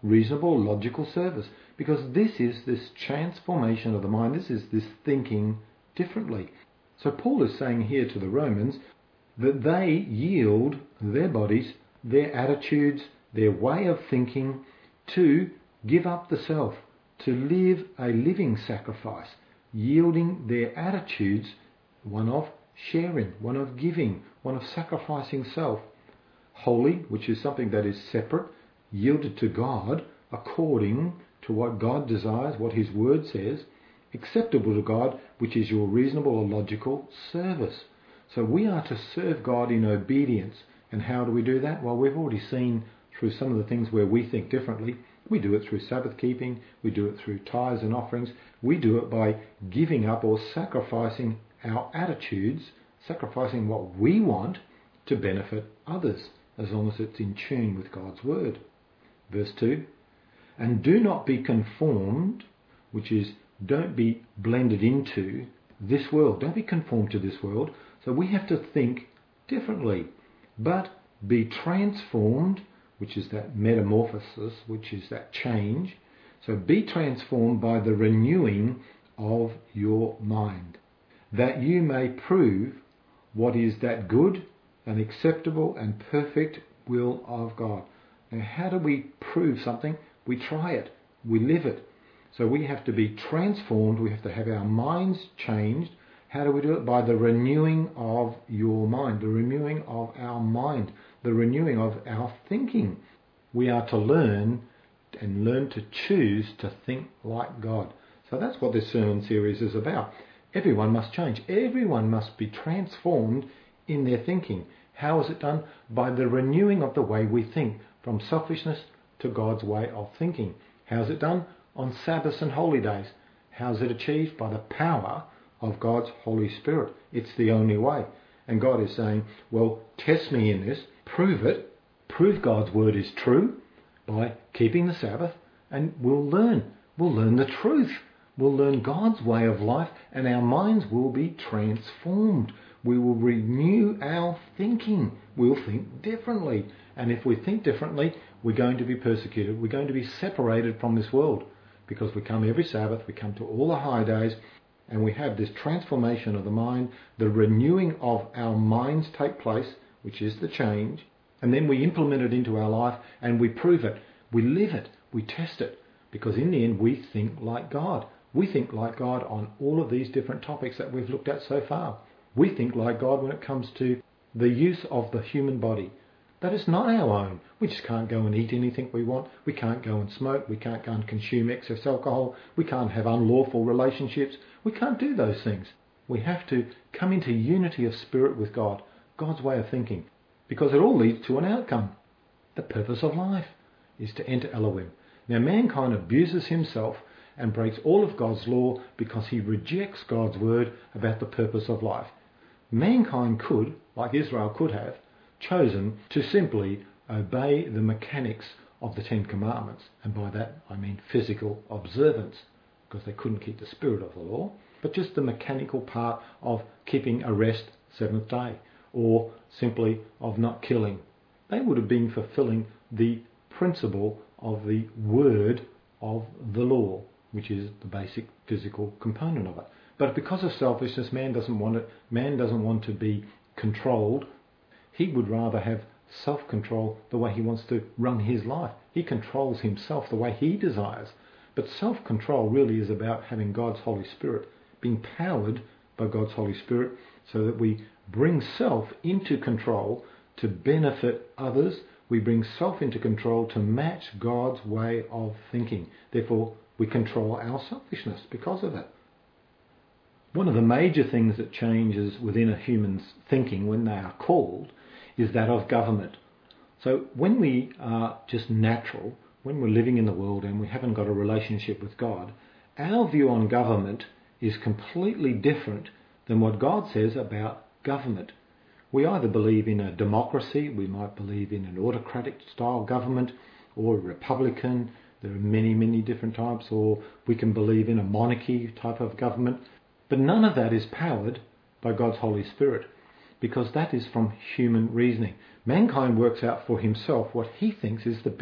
reasonable, logical service. Because this is this transformation of the mind. This is this thinking differently. So Paul is saying here to the Romans that they yield their bodies, their attitudes, their way of thinking to give up the self, to live a living sacrifice, yielding their attitudes, one of sharing, one of giving, one of sacrificing self. Holy, which is something that is separate, yielded to God according to what God desires, what His Word says. Acceptable to God, which is your reasonable or logical service. So we are to serve God in obedience. And how do we do that? Well, we've already seen through some of the things where we think differently. We do it through Sabbath keeping. We do it through tithes and offerings. We do it by giving up or sacrificing our attitudes, sacrificing what we want to benefit others, as long as it's in tune with God's Word. Verse 2, and do not be conformed, which is don't be blended into this world. Don't be conformed to this world. So we have to think differently, but be transformed, which is that metamorphosis, which is that change. So be transformed by the renewing of your mind, that you may prove what is that good and acceptable and perfect will of God. Now, how do we prove something? We try it. We live it. So we have to be transformed. We have to have our minds changed. How do we do it? By the renewing of your mind, the renewing of our mind, the renewing of our thinking. We are to learn to choose to think like God. So that's what this sermon series is about. Everyone must change. Everyone must be transformed in their thinking. How is it done? By the renewing of the way we think, from selfishness to God's way of thinking. How is it done? On Sabbaths and holy days. How is it achieved? By the power of God's Holy Spirit. It's the only way. And God is saying, well, test me in this, prove it, prove God's word is true by keeping the Sabbath, and we'll learn. We'll learn the truth. We'll learn God's way of life, and our minds will be transformed. We will renew our thinking. We'll think differently. And if we think differently, we're going to be persecuted. We're going to be separated from this world, because we come every Sabbath, we come to all the high days, and we have this transformation of the mind. The renewing of our minds take place, which is the change, and then we implement it into our life, and we prove it. We live it. We test it, because in the end we think like God. We think like God on all of these different topics that we've looked at so far. We think like God when it comes to the use of the human body. That is not our own. We just can't go and eat anything we want. We can't go and smoke. We can't go and consume excess alcohol. We can't have unlawful relationships. We can't do those things. We have to come into unity of spirit with God, God's way of thinking, because it all leads to an outcome. The purpose of life is to enter Elohim. Now, mankind abuses himself and breaks all of God's law because he rejects God's word about the purpose of life. Mankind could, like Israel could have, chosen to simply obey the mechanics of the Ten Commandments, and by that I mean physical observance, because they couldn't keep the spirit of the law, but just the mechanical part of keeping a rest seventh day, or simply of not killing. They would have been fulfilling the principle of the word of the law, which is the basic physical component of it. But because of selfishness, man doesn't want it. Man doesn't want to be controlled. He would rather have self-control the way he wants to run his life. He controls himself the way he desires. But self-control really is about having God's Holy Spirit, being powered by God's Holy Spirit, so that we bring self into control to benefit others. We bring self into control to match God's way of thinking. Therefore, we control our selfishness because of it. One of the major things that changes within a human's thinking when they are called is that of government. So when we are just natural, when we're living in the world and we haven't got a relationship with God, our view on government is completely different than what God says about government. We either believe in a democracy, we might believe in an autocratic style government, or a republican. There are many, many different types. Or we can believe in a monarchy type of government. But none of that is powered by God's Holy Spirit, because that is from human reasoning. Mankind works out for himself what he thinks is the best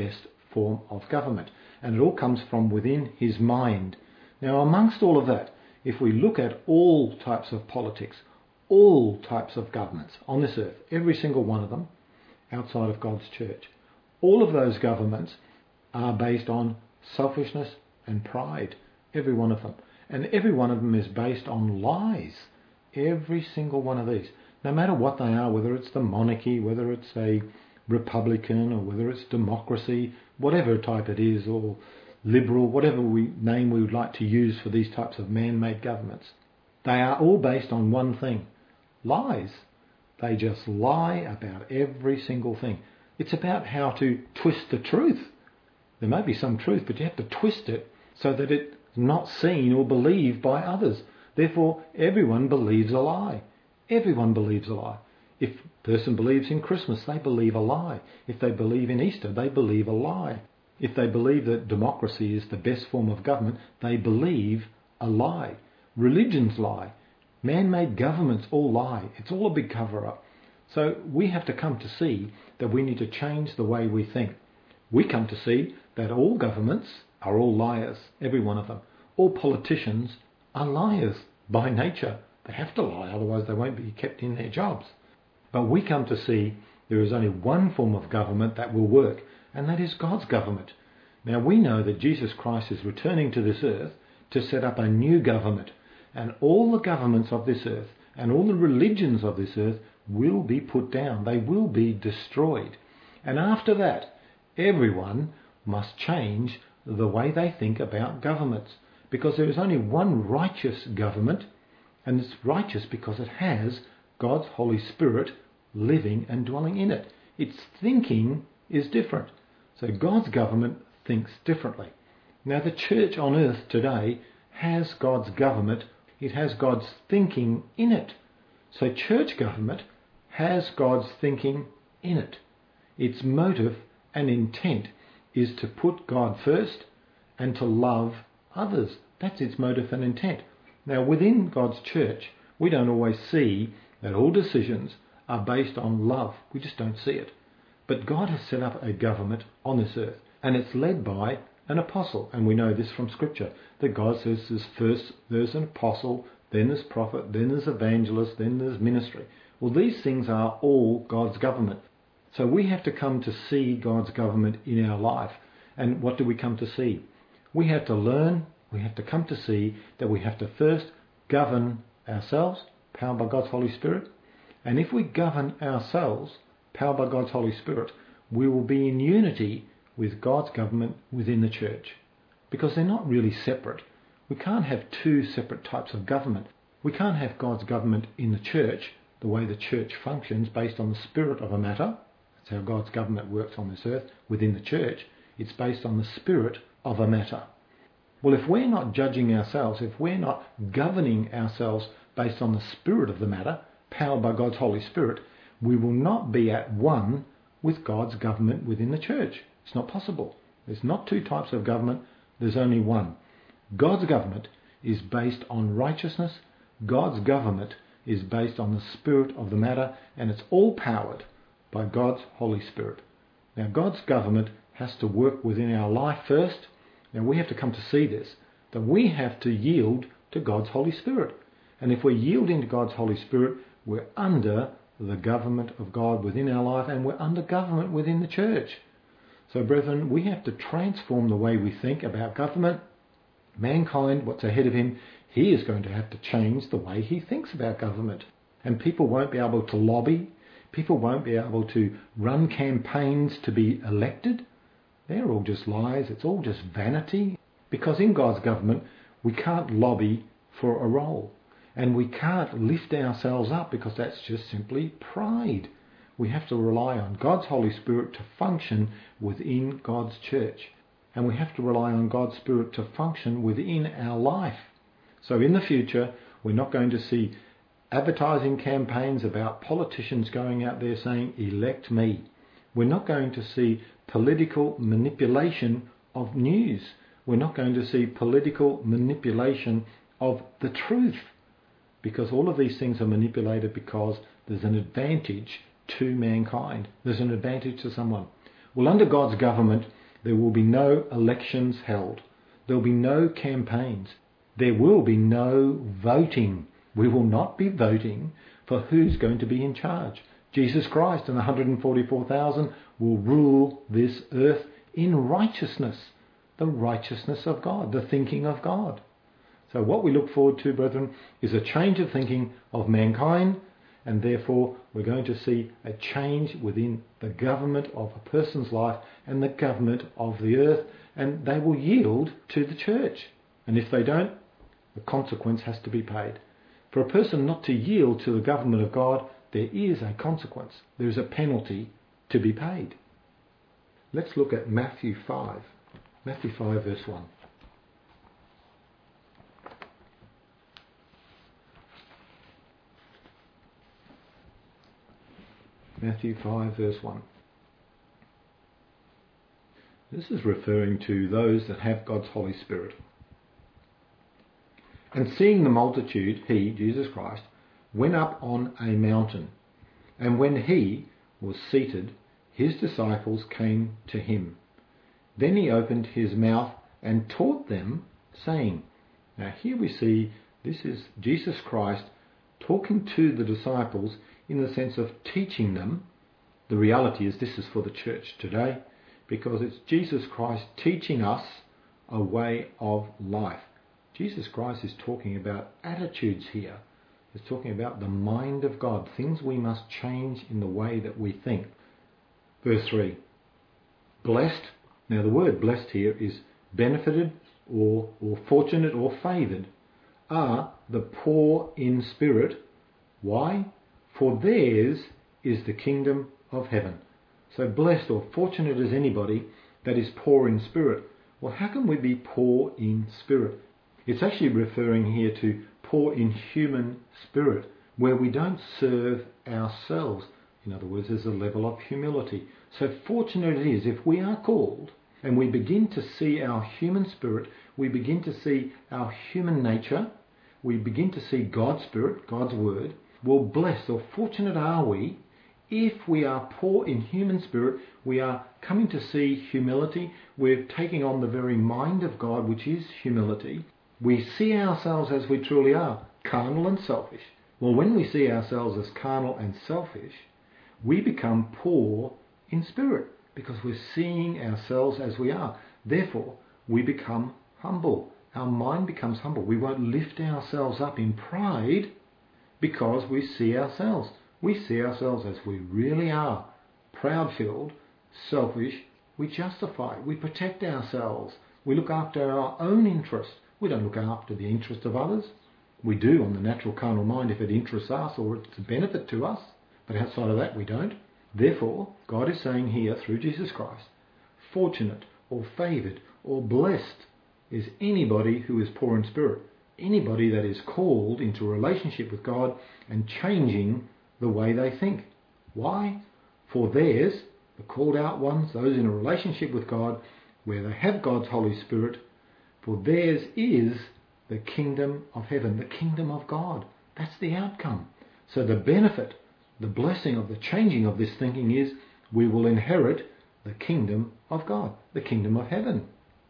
form of government. And it all comes from within his mind. Now, amongst all of that, if we look at all types of politics, all types of governments on this earth, every single one of them outside of God's church, all of those governments are based on selfishness and pride, every one of them. And every one of them is based on lies, every single one of these. No matter what they are, whether it's the monarchy, whether it's a republican, or whether it's democracy, whatever type it is, or liberal, whatever name we would like to use for these types of man-made governments, they are all based on one thing: lies. They just lie about every single thing. It's about how to twist the truth. There may be some truth, but you have to twist it so that it's not seen or believed by others. Therefore, everyone believes a lie. Everyone believes a lie. If a person believes in Christmas, they believe a lie. If they believe in Easter, they believe a lie. If they believe that democracy is the best form of government, they believe a lie. Religions lie. Man-made governments all lie. It's all a big cover-up. So we have to come to see that we need to change the way we think. We come to see that all governments are all liars, every one of them. All politicians are liars by nature. They have to lie, otherwise they won't be kept in their jobs. But we come to see there is only one form of government that will work, and that is God's government. Now we know that Jesus Christ is returning to this earth to set up a new government, and all the governments of this earth and all the religions of this earth will be put down. They will be destroyed. And after that, everyone must change the way they think about governments, because there is only one righteous government, and it's righteous because it has God's Holy Spirit living and dwelling in it. Its thinking is different. So God's government thinks differently. Now the church on earth today has God's government. It has God's thinking in it. So church government has God's thinking in it. Its motive and intent is to put God first and to love others. That's its motive and intent. Now within God's church, we don't always see that all decisions are based on love. We just don't see it. But God has set up a government on this earth, and it's led by an apostle. And we know this from Scripture, that God says there's an apostle, then there's prophet, then there's evangelist, then there's ministry. Well, these things are all God's government. So we have to come to see God's government in our life. And what do we come to see? We have to learn, we have to come to see that we have to first govern ourselves, powered by God's Holy Spirit. And if we govern ourselves, powered by God's Holy Spirit, we will be in unity with God's government within the church. Because they're not really separate. We can't have two separate types of government. We can't have God's government in the church, the way the church functions based on the spirit of a matter. That's how God's government works on this earth within the church. It's based on the spirit of a matter. Well, if we're not judging ourselves, if we're not governing ourselves based on the spirit of the matter, powered by God's Holy Spirit, we will not be at one with God's government within the church. It's not possible. There's not two types of government, there's only one. God's government is based on righteousness. God's government is based on the spirit of the matter, and it's all powered by God's Holy Spirit. Now, God's government has to work within our life first. Now, we have to come to see this, that we have to yield to God's Holy Spirit. And if we're yielding to God's Holy Spirit, we're under the government of God within our life, and we're under government within the church. So, brethren, we have to transform the way we think about government. Mankind, what's ahead of him, he is going to have to change the way he thinks about government. And people won't be able to lobby. People won't be able to run campaigns to be elected. They're all just lies. It's all just vanity. Because in God's government, we can't lobby for a role. And we can't lift ourselves up, because that's just simply pride. We have to rely on God's Holy Spirit to function within God's church. And we have to rely on God's Spirit to function within our life. So in the future, we're not going to see advertising campaigns about politicians going out there saying, elect me. We're not going to see political manipulation of news. We're not going to see political manipulation of the truth. Because all of these things are manipulated because there's an advantage to mankind. There's an advantage to someone. Well, under God's government, There will be no elections held. There will be no campaigns. There will be no voting. We will not be voting for who's going to be in charge. Jesus Christ and the 144,000 will rule this earth in righteousness, the righteousness of God, the thinking of God. So what we look forward to, brethren, is a change of thinking of mankind, and therefore we're going to see a change within the government of a person's life and the government of the earth, and they will yield to the church. And if they don't, the consequence has to be paid. For a person not to yield to the government of God, there is a consequence. There is a penalty to be paid. Let's look at Matthew 5. Matthew 5 verse 1. Matthew 5 verse 1. This is referring to those that have God's Holy Spirit. And seeing the multitude, he, Jesus Christ, went up on a mountain. And when he was seated, his disciples came to him. Then he opened his mouth and taught them, saying, now here we see this is Jesus Christ talking to the disciples in the sense of teaching them. The reality is this is for the church today, because it's Jesus Christ teaching us a way of life. Jesus Christ is talking about attitudes here. He's talking about the mind of God, things we must change in the way that we think. Verse 3. Blessed. Now the word blessed here is benefited or fortunate or favoured are the poor in spirit. Why? For theirs is the kingdom of heaven. So blessed or fortunate is anybody that is poor in spirit. Well, how can we be poor in spirit? It's actually referring here to poor in human spirit, where we don't serve ourselves. In other words, there's a level of humility. So fortunate it is if we are called and we begin to see our human spirit, we begin to see our human nature, we begin to see God's spirit, God's word. Well, blessed or fortunate are we if we are poor in human spirit, we are coming to see humility, we're taking on the very mind of God, which is humility. We see ourselves as we truly are, carnal and selfish. Well, when we see ourselves as carnal and selfish, we become poor in spirit because we're seeing ourselves as we are. Therefore, we become humble. Our mind becomes humble. We won't lift ourselves up in pride because we see ourselves. We see ourselves as we really are. Proud-filled, selfish, we justify, we protect ourselves. We look after our own interests. We don't look after the interest of others. We do on the natural carnal mind if it interests us or it's a benefit to us. But outside of that, we don't. Therefore, God is saying here through Jesus Christ, fortunate or favoured or blessed is anybody who is poor in spirit. Anybody that is called into a relationship with God and changing the way they think. Why? For theirs, the called out ones, those in a relationship with God, where they have God's Holy Spirit, for theirs is the kingdom of heaven, the kingdom of God. That's the outcome. So the benefit, the blessing of the changing of this thinking is we will inherit the kingdom of God, the kingdom of heaven.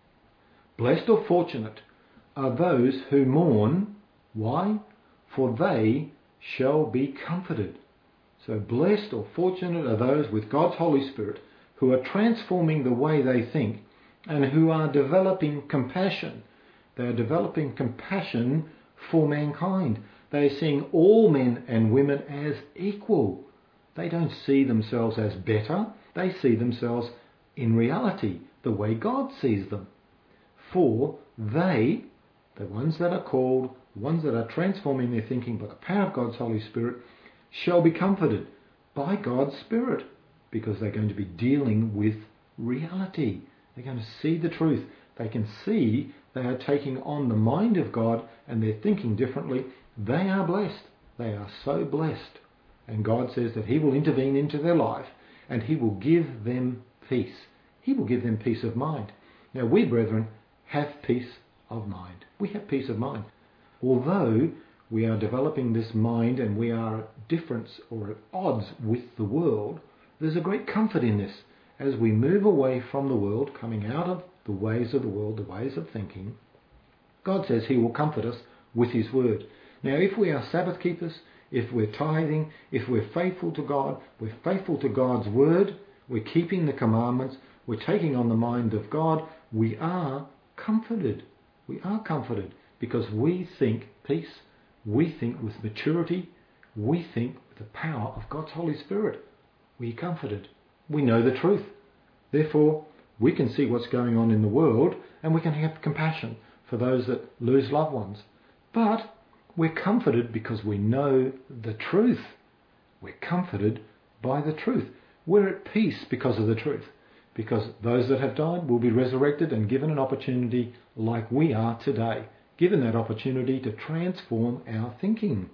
Blessed or fortunate are those who mourn. Why? For they shall be comforted. So blessed or fortunate are those with God's Holy Spirit who are transforming the way they think and who are developing compassion. They are developing compassion for mankind. They are seeing all men and women as equal. They don't see themselves as better. They see themselves in reality, the way God sees them. For they, the ones that are called, the ones that are transforming their thinking by the power of God's Holy Spirit, shall be comforted by God's Spirit, because they're going to be dealing with reality. They're going to see the truth. They can see they are taking on the mind of God and they're thinking differently. They are blessed. They are so blessed. And God says that He will intervene into their life and He will give them peace. He will give them peace of mind. Now we, brethren, have peace of mind. We have peace of mind. Although we are developing this mind and we are at difference or at odds with the world, there's a great comfort in this. as we move away from the world, coming out of the ways of the world, the ways of thinking, God says he will comfort us with his word. Now, if we are Sabbath keepers, if we're tithing, if we're faithful to God, we're faithful to God's word, we're keeping the commandments, we're taking on the mind of God, we are comforted. We are comforted because we think peace, we think with maturity, we think with the power of God's Holy Spirit. We're comforted. We know the truth. Therefore, we can see what's going on in the world and we can have compassion for those that lose loved ones. But we're comforted because we know the truth. We're comforted by the truth. We're at peace because of the truth. Because those that have died will be resurrected and given an opportunity like we are today. Given that opportunity to transform our thinking.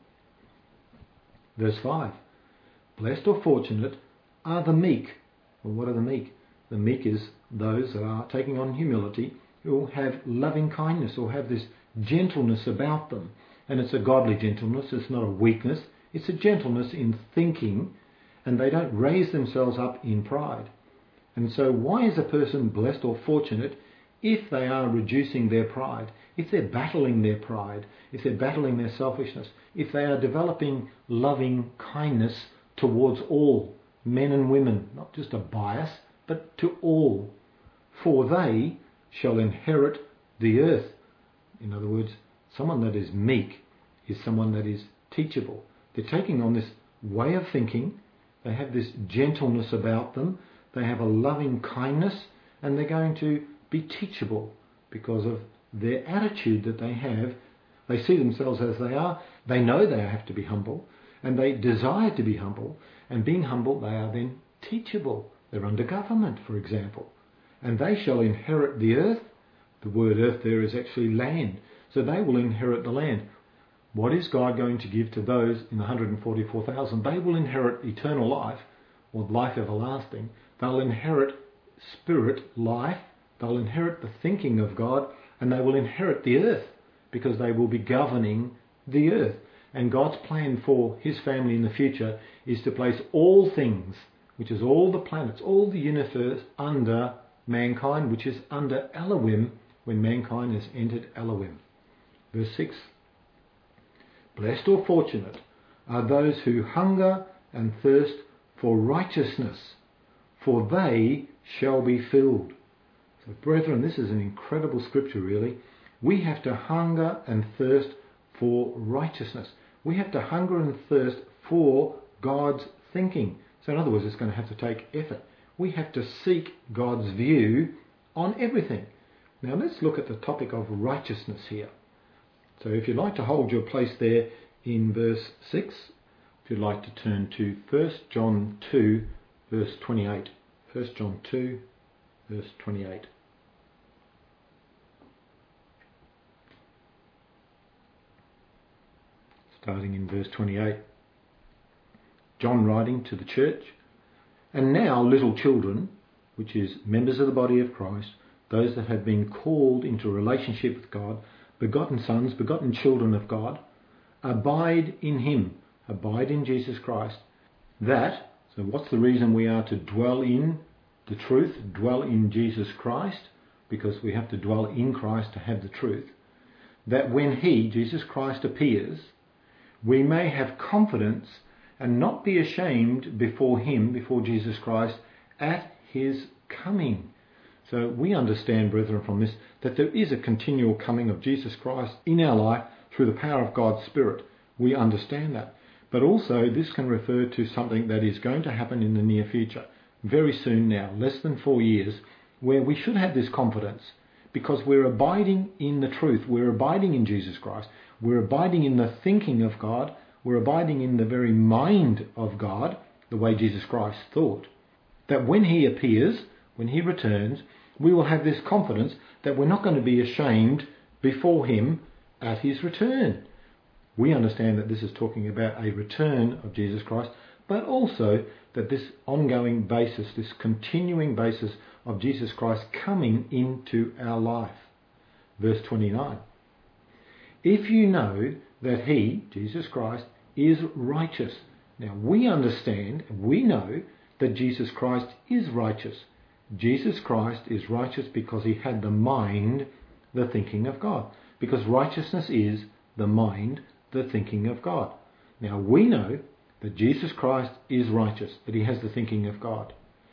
Verse 5. Blessed or fortunate are the meek. Well, what are the meek? The meek is those that are taking on humility, who will have loving kindness or have this gentleness about them. And it's a godly gentleness, it's not a weakness. It's a gentleness in thinking, and they don't raise themselves up in pride. And so why is a person blessed or fortunate if they are reducing their pride, if they're battling their pride, if they're battling their selfishness, if they are developing loving kindness towards all, men and women, not just a bias, but to all. For they shall inherit the earth. In other words, someone that is meek is someone that is teachable. They're taking on this way of thinking, they have this gentleness about them, they have a loving kindness, and they're going to be teachable because of their attitude that they have. They see themselves as they are, they know they have to be humble, and they desire to be humble, and being humble they are then teachable. They're under government, for example. And they shall inherit the earth. The word earth there is actually land. So they will inherit the land. What is God going to give to those in the 144,000? They will inherit eternal life, or life everlasting. They'll inherit spirit life. They'll inherit the thinking of God, and they will inherit the earth because they will be governing the earth. And God's plan for his family in the future is to place all things, which is all the planets, all the universe, under mankind, which is under Elohim when mankind has entered Elohim. Verse 6. Blessed or fortunate are those who hunger and thirst for righteousness, for they shall be filled. So brethren, this is an incredible scripture really. We have to hunger and thirst for righteousness. We have to hunger and thirst for God's thinking. So in other words, it's going to have to take effort. We have to seek God's view on everything. Now let's look at the topic of righteousness here. So if you'd like to hold your place there in verse 6, if you'd like to turn to 1 John 2, verse 28. 1 John 2, verse 28. Starting in verse 28. John writing to the church, and now little children, which is members of the body of Christ, those that have been called into a relationship with God, begotten sons, begotten children of God, abide in him, abide in Jesus Christ. That, so what's the reason we are to dwell in the truth, dwell in Jesus Christ? Because we have to dwell in Christ to have the truth. That when he, Jesus Christ, appears, we may have confidence and not be ashamed before him, before Jesus Christ, at his coming. So we understand, brethren, from this, that there is a continual coming of Jesus Christ in our life through the power of God's Spirit. We understand that. But also this can refer to something that is going to happen in the near future, very soon now, less than 4 years, where we should have this confidence because we're abiding in the truth. We're abiding in Jesus Christ. We're abiding in the thinking of God. We're abiding in the very mind of God, the way Jesus Christ thought. That when he appears, when he returns, we will have this confidence that we're not going to be ashamed before him at his return. We understand that this is talking about a return of Jesus Christ, but also that this ongoing basis, this continuing basis of Jesus Christ coming into our life. Verse 29. If you know that he, Jesus Christ, is righteous. Now we understand, we know that Jesus Christ is righteous. Jesus Christ is righteous because he had the mind, the thinking of God. Because righteousness is the mind, the thinking of God. Now we know that Jesus Christ is righteous, that he has the thinking of God.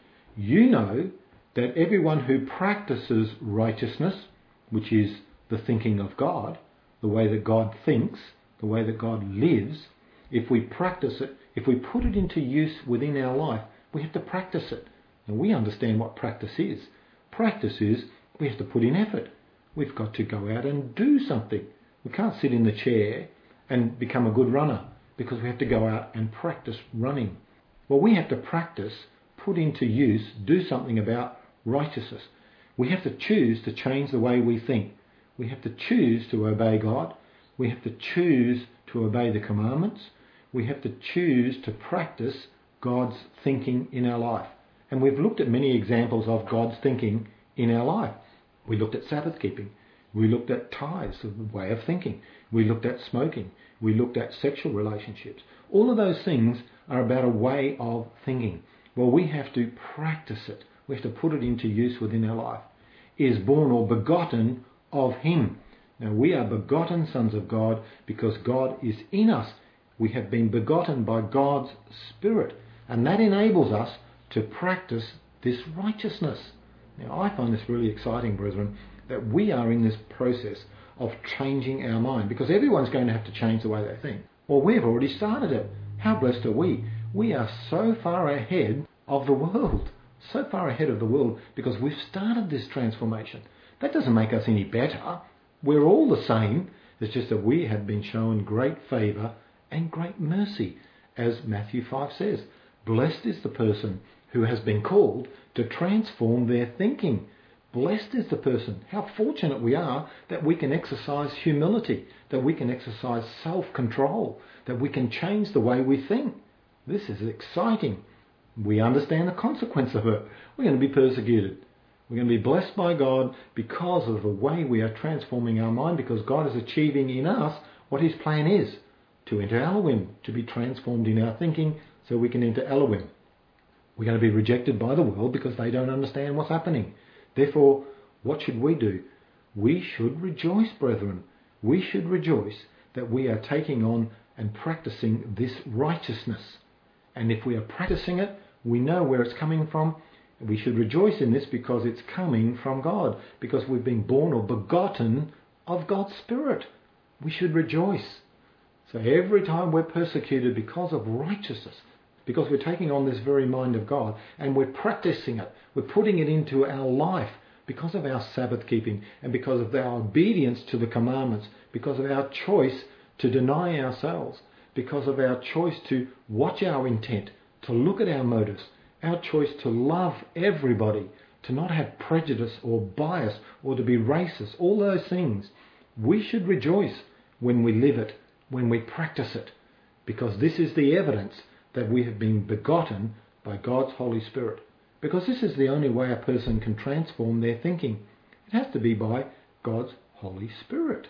You know that everyone who practices righteousness, which is the thinking of God, the way that God thinks, the way that God lives, if we practice it, if we put it into use within our life, we have to practice it. And we understand what practice is. Practice is we have to put in effort. We've got to go out and do something. We can't sit in the chair and become a good runner because we have to go out and practice running. Well, we have to practice, put into use, do something about righteousness. We have to choose to change the way we think. We have to choose to obey God. We have to choose to obey the commandments. We have to choose to practice God's thinking in our life. And we've looked at many examples of God's thinking in our life. We looked at Sabbath keeping. We looked at tithes, the way of thinking. We looked at smoking. We looked at sexual relationships. All of those things are about a way of thinking. Well, we have to practice it. We have to put it into use within our life. Is born or begotten of him. Now we are begotten sons of God because God is in us. We have been begotten by God's Spirit. And that enables us to practice this righteousness. Now I find this really exciting, brethren, that we are in this process of changing our mind, because everyone's going to have to change the way they think. Well, we've already started it. How blessed are we? We are so far ahead of the world. So far ahead of the world because we've started this transformation. That doesn't make us any better. We're all the same. It's just that we have been shown great favour and great mercy. As Matthew 5 says, blessed is the person who has been called to transform their thinking. Blessed is the person. How fortunate we are that we can exercise humility, that we can exercise self-control, that we can change the way we think. This is exciting. We understand the consequence of it. We're going to be persecuted. We're going to be blessed by God because of the way we are transforming our mind, because God is achieving in us what his plan is, to enter Elohim, to be transformed in our thinking so we can enter Elohim. We're going to be rejected by the world because they don't understand what's happening. Therefore, what should we do? We should rejoice, brethren. We should rejoice that we are taking on and practicing this righteousness. And if we are practicing it, we know where it's coming from. We should rejoice in this because it's coming from God, because we've been born or begotten of God's Spirit. We should rejoice. So every time we're persecuted because of righteousness, because we're taking on this very mind of God and we're practicing it, we're putting it into our life because of our Sabbath keeping and because of our obedience to the commandments, because of our choice to deny ourselves, because of our choice to watch our intent, to look at our motives, our choice to love everybody, to not have prejudice or bias or to be racist, all those things. We should rejoice when we live it, when we practice it, because this is the evidence that we have been begotten by God's Holy Spirit. Because this is the only way a person can transform their thinking. It has to be by God's Holy Spirit.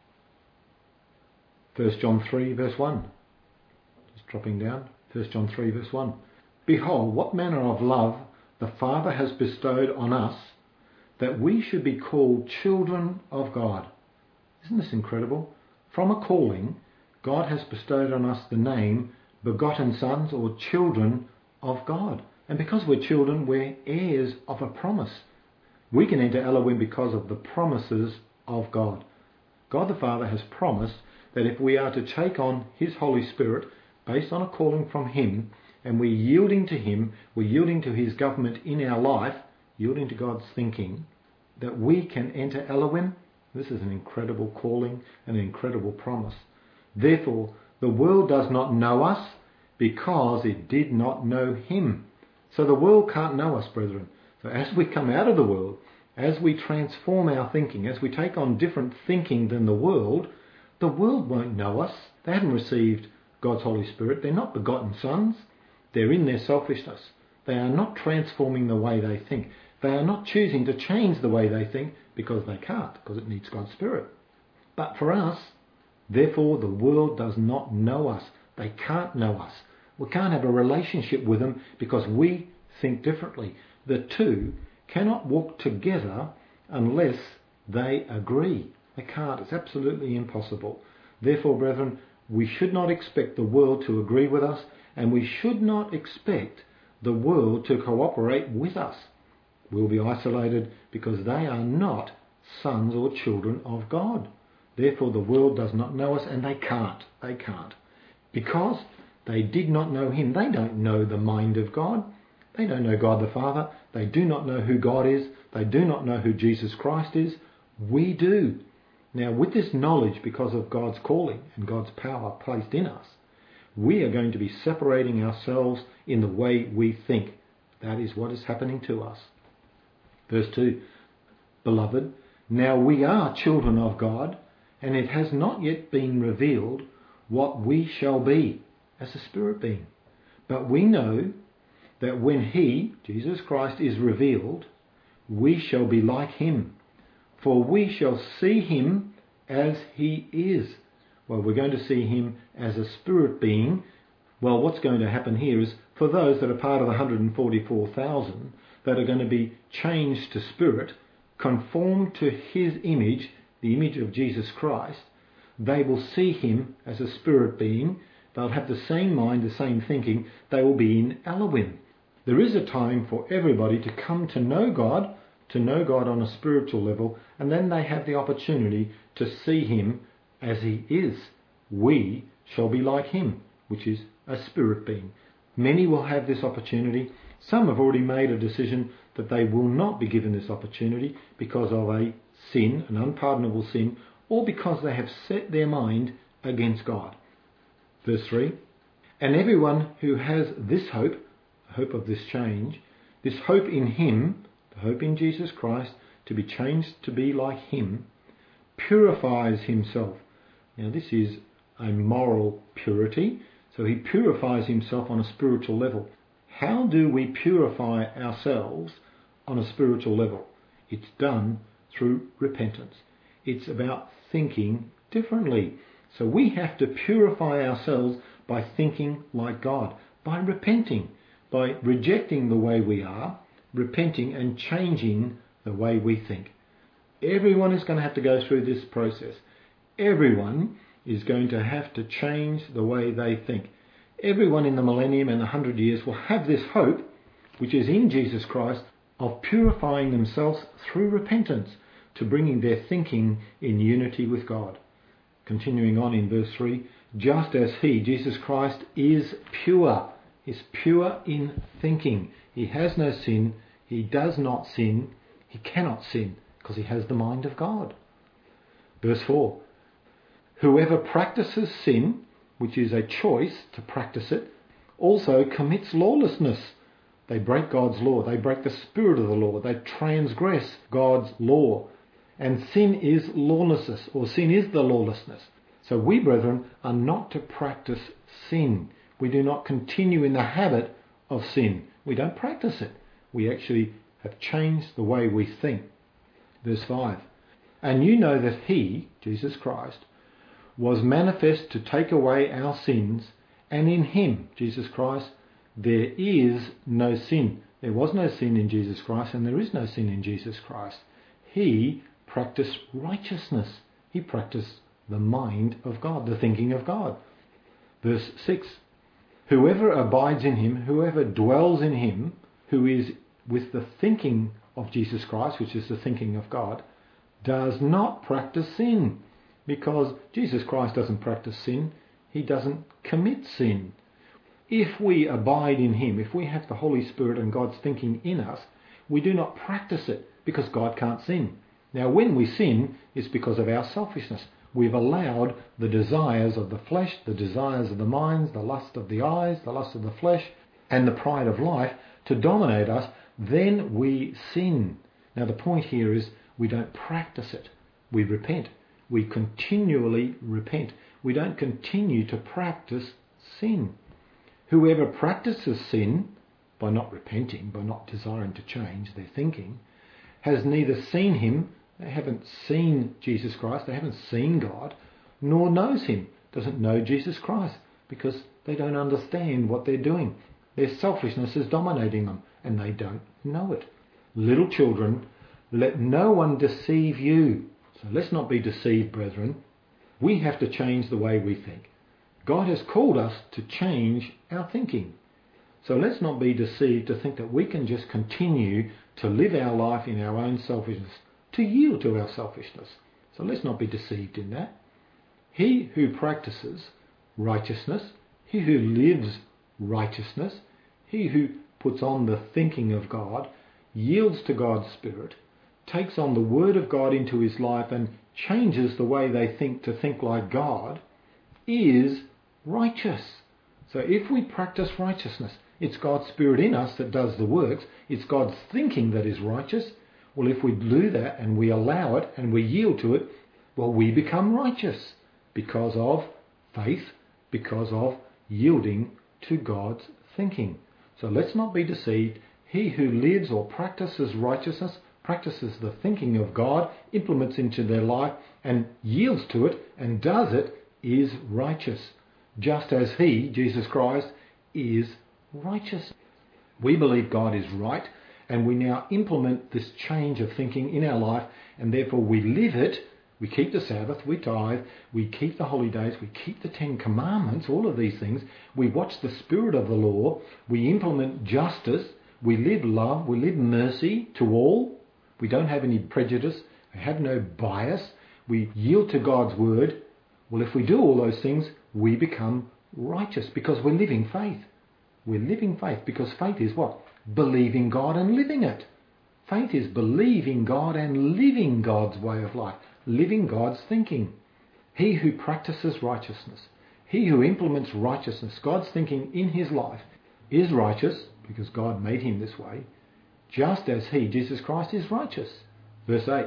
1 John 3 verse 1. Just dropping down. 1 John 3 verse 1. Behold, what manner of love the Father has bestowed on us, that we should be called children of God. Isn't this incredible? From a calling, God has bestowed on us the name begotten sons or children of God. And because we're children, we're heirs of a promise. We can enter Elohim because of the promises of God. God the Father has promised that if we are to take on his Holy Spirit based on a calling from him, and we're yielding to him, we're yielding to his government in our life, yielding to God's thinking, that we can enter Elohim. This is an incredible calling and an incredible promise. Therefore, the world does not know us because it did not know him. So the world can't know us, brethren. So as we come out of the world, as we transform our thinking, as we take on different thinking than the world won't know us. They haven't received God's Holy Spirit. They're not begotten sons. They're in their selfishness. They are not transforming the way they think. They are not choosing to change the way they think because they can't, because it needs God's Spirit. But for us, therefore, the world does not know us. They can't know us. We can't have a relationship with them because we think differently. The two cannot walk together unless they agree. They can't. It's absolutely impossible. Therefore, brethren, we should not expect the world to agree with us, and we should not expect the world to cooperate with us. We'll be isolated because they are not sons or children of God. Therefore, the world does not know us, and they can't. They can't. Because they did not know him. They don't know the mind of God. They don't know God the Father. They do not know who God is. They do not know who Jesus Christ is. We do. Now, with this knowledge, because of God's calling and God's power placed in us, we are going to be separating ourselves in the way we think. That is what is happening to us. Verse 2, Beloved, now we are children of God, and it has not yet been revealed what we shall be as a spirit being. But we know that when he, Jesus Christ, is revealed, we shall be like him, for we shall see him as he is. Well, we're going to see him as a spirit being. Well, what's going to happen here is for those that are part of the 144,000 that are going to be changed to spirit, conformed to his image, the image of Jesus Christ, they will see him as a spirit being. They'll have the same mind, the same thinking. They will be in Elohim. There is a time for everybody to come to know God on a spiritual level, and then they have the opportunity to see him as he is. We shall be like him, which is a spirit being. Many will have this opportunity. Some have already made a decision that they will not be given this opportunity because of a sin, an unpardonable sin, or because they have set their mind against God. Verse 3, And everyone who has this hope, the hope of this change, this hope in him, the hope in Jesus Christ, to be changed to be like him, purifies himself. Now this is a moral purity, so he purifies himself on a spiritual level. How do we purify ourselves on a spiritual level? It's done through repentance. It's about thinking differently. So we have to purify ourselves by thinking like God, by repenting, by rejecting the way we are, repenting and changing the way we think. Everyone is going to have to go through this process. Everyone is going to have to change the way they think. Everyone in the millennium and the 100 years will have this hope, which is in Jesus Christ, of purifying themselves through repentance to bringing their thinking in unity with God. Continuing on in verse 3, just as he, Jesus Christ, is pure in thinking. He has no sin. He does not sin. He cannot sin because he has the mind of God. Verse 4, whoever practices sin, which is a choice to practice it, also commits lawlessness. They break God's law. They break the spirit of the law. They transgress God's law. And sin is lawlessness, or sin is the lawlessness. So we, brethren, are not to practice sin. We do not continue in the habit of sin. We don't practice it. We actually have changed the way we think. Verse 5, and you know that he, Jesus Christ, was manifest to take away our sins, and in him, Jesus Christ, there is no sin. There was no sin in Jesus Christ, and there is no sin in Jesus Christ. He practiced righteousness. He practiced the mind of God, the thinking of God. Verse 6, whoever abides in him, whoever dwells in him, who is with the thinking of Jesus Christ, which is the thinking of God, does not practice sin. Because Jesus Christ doesn't practice sin, he doesn't commit sin. If we abide in him, if we have the Holy Spirit and God's thinking in us, we do not practice it because God can't sin. Now when we sin, it's because of our selfishness. We've allowed the desires of the flesh, the desires of the minds, the lust of the eyes, the lust of the flesh, and the pride of life to dominate us. Then we sin. Now the point here is we don't practice it. We repent. We continually repent. We don't continue to practice sin. Whoever practices sin by not repenting, by not desiring to change their thinking, has neither seen him, they haven't seen Jesus Christ, they haven't seen God, nor knows him, doesn't know Jesus Christ, because they don't understand what they're doing. Their selfishness is dominating them, and they don't know it. Little children, let no one deceive you. So let's not be deceived, brethren. We have to change the way we think. God has called us to change our thinking. So let's not be deceived to think that we can just continue to live our life in our own selfishness, to yield to our selfishness. So let's not be deceived in that. He who practices righteousness, he who lives righteousness, he who puts on the thinking of God, yields to God's Spirit, takes on the Word of God into his life and changes the way they think to think like God, is righteous. So if we practice righteousness, it's God's Spirit in us that does the works. It's God's thinking that is righteous. Well, if we do that and we allow it and we yield to it, well, we become righteous because of faith, because of yielding to God's thinking. So let's not be deceived. He who lives or practices righteousness, practices the thinking of God, implements into their life and yields to it and does it, is righteous, just as he, Jesus Christ, is righteous. We believe God is right, and we now implement this change of thinking in our life, and therefore we live it. We keep the Sabbath, we tithe, we keep the holy days, we keep the 10 Commandments, all of these things. We watch the spirit of the law, we implement justice, we live love, we live mercy to all. We don't have any prejudice, we have no bias, we yield to God's word. Well, if we do all those things, we become righteous because we're living faith. We're living faith because faith is what? Believing God and living it. Faith is believing God and living God's way of life, living God's thinking. He who practices righteousness, he who implements righteousness, God's thinking in his life, is righteous because God made him this way, just as he, Jesus Christ, is righteous. Verse 8,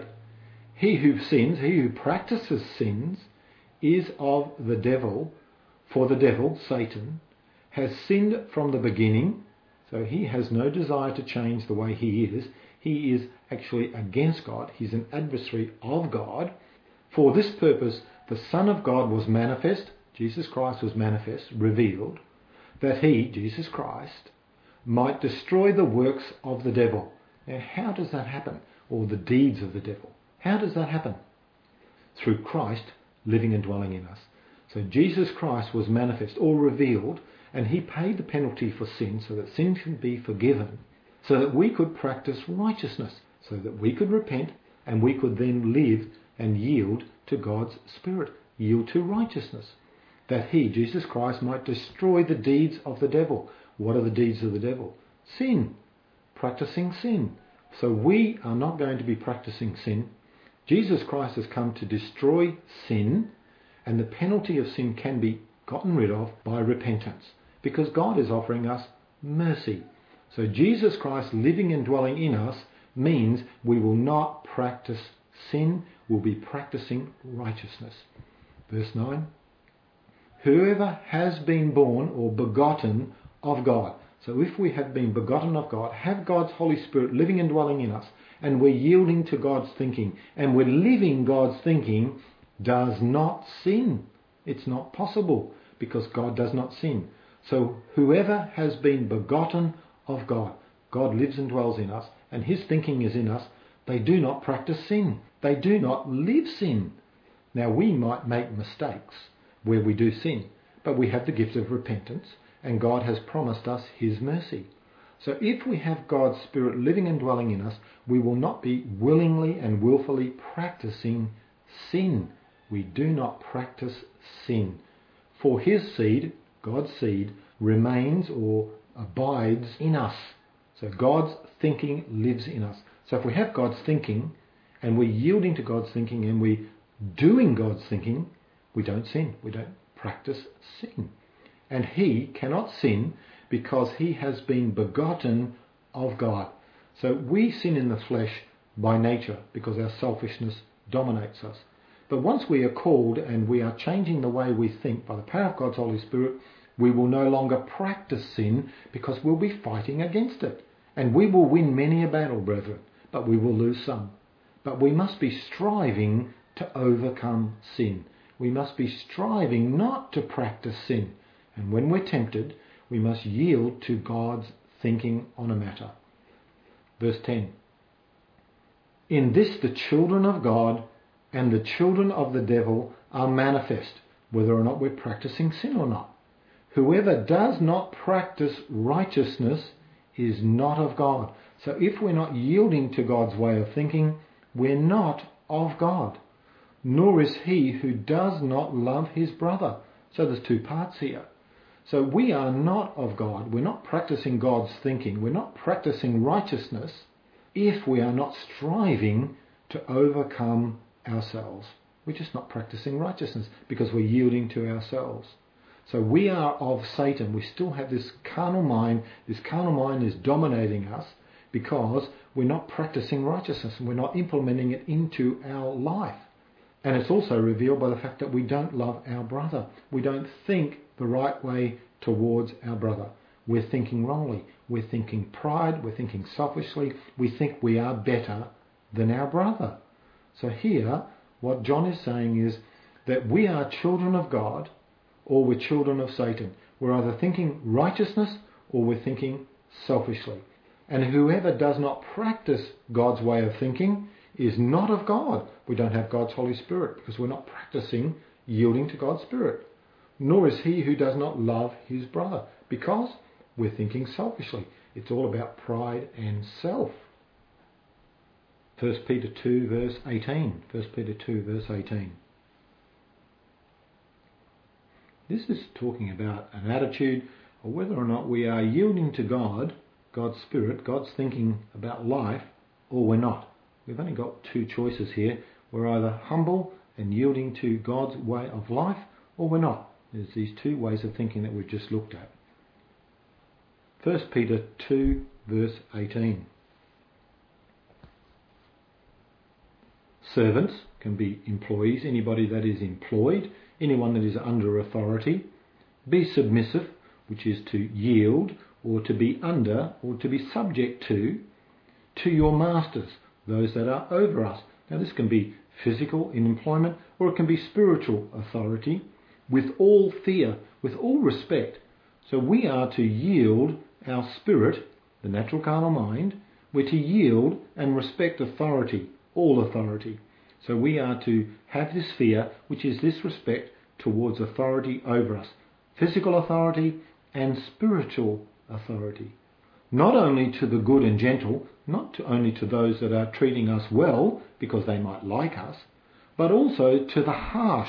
he who sins, he who practices sins, is of the devil, for the devil, Satan, has sinned from the beginning, so he has no desire to change the way he is. He is actually against God. He's an adversary of God. For this purpose, the Son of God was manifest, Jesus Christ was manifest, revealed, that he, Jesus Christ, might destroy the works of the devil. Now, how does that happen? Or the deeds of the devil. How does that happen? Through Christ living and dwelling in us. So Jesus Christ was manifest or revealed, and he paid the penalty for sin so that sin can be forgiven, so that we could practice righteousness, so that we could repent and we could then live and yield to God's Spirit, yield to righteousness, that he, Jesus Christ, might destroy the deeds of the devil. What are the deeds of the devil? Sin, practicing sin. So we are not going to be practicing sin. Jesus Christ has come to destroy sin, and the penalty of sin can be gotten rid of by repentance, because God is offering us mercy. So Jesus Christ living and dwelling in us means we will not practice sin, we'll be practicing righteousness. Verse 9, whoever has been born or begotten of God. So if we have been begotten of God, have God's Holy Spirit living and dwelling in us, and we're yielding to God's thinking, and we're living God's thinking, does not sin. It's not possible, because God does not sin. So whoever has been begotten of God, God lives and dwells in us, and his thinking is in us, they do not practice sin. They do not live sin. Now we might make mistakes where we do sin, but we have the gift of repentance, and God has promised us his mercy. So if we have God's Spirit living and dwelling in us, we will not be willingly and willfully practicing sin. We do not practice sin. For his seed, God's seed, remains or abides in us. So God's thinking lives in us. So if we have God's thinking, and we're yielding to God's thinking, and we're doing God's thinking, we don't sin. We don't practice sin. And he cannot sin because he has been begotten of God. So we sin in the flesh by nature because our selfishness dominates us. But once we are called and we are changing the way we think by the power of God's Holy Spirit, we will no longer practice sin because we'll be fighting against it. And we will win many a battle, brethren, but we will lose some. But we must be striving to overcome sin. We must be striving not to practice sin. And when we're tempted, we must yield to God's thinking on a matter. Verse 10. In this the children of God and the children of the devil are manifest, whether or not we're practicing sin or not. Whoever does not practice righteousness is not of God. So if we're not yielding to God's way of thinking, we're not of God. Nor is he who does not love his brother. So there's two parts here. So we are not of God. We're not practicing God's thinking. We're not practicing righteousness if we are not striving to overcome ourselves. We're just not practicing righteousness because we're yielding to ourselves. So we are of Satan. We still have this carnal mind. This carnal mind is dominating us because we're not practicing righteousness and we're not implementing it into our life. And it's also revealed by the fact that we don't love our brother. We don't think the right way towards our brother. We're thinking wrongly. We're thinking pride. We're thinking selfishly. We think we are better than our brother. So here, what John is saying is that we are children of God or we're children of Satan. We're either thinking righteousness or we're thinking selfishly. And whoever does not practice God's way of thinking is not of God. We don't have God's Holy Spirit because we're not practicing yielding to God's Spirit. Nor is he who does not love his brother, because we're thinking selfishly. It's all about pride and self. 1 Peter 2 verse 18. 1 Peter 2 verse 18. This is talking about an attitude of whether or not we are yielding to God, God's Spirit, God's thinking about life, or we're not. We've only got two choices here. We're either humble and yielding to God's way of life, or we're not. There's these two ways of thinking that we've just looked at. 1 Peter 2 verse 18. Servants can be employees, anybody that is employed, anyone that is under authority. Be submissive, which is to yield or to be under or to be subject to your masters, those that are over us. Now this can be physical in employment or it can be spiritual authority, with all fear, with all respect. So we are to yield our spirit, the natural carnal mind. We're to yield and respect authority, all authority. So we are to have this fear, which is this respect towards authority over us. Physical authority and spiritual authority. Not only to the good and gentle, not only to those that are treating us well because they might like us, but also to the harsh.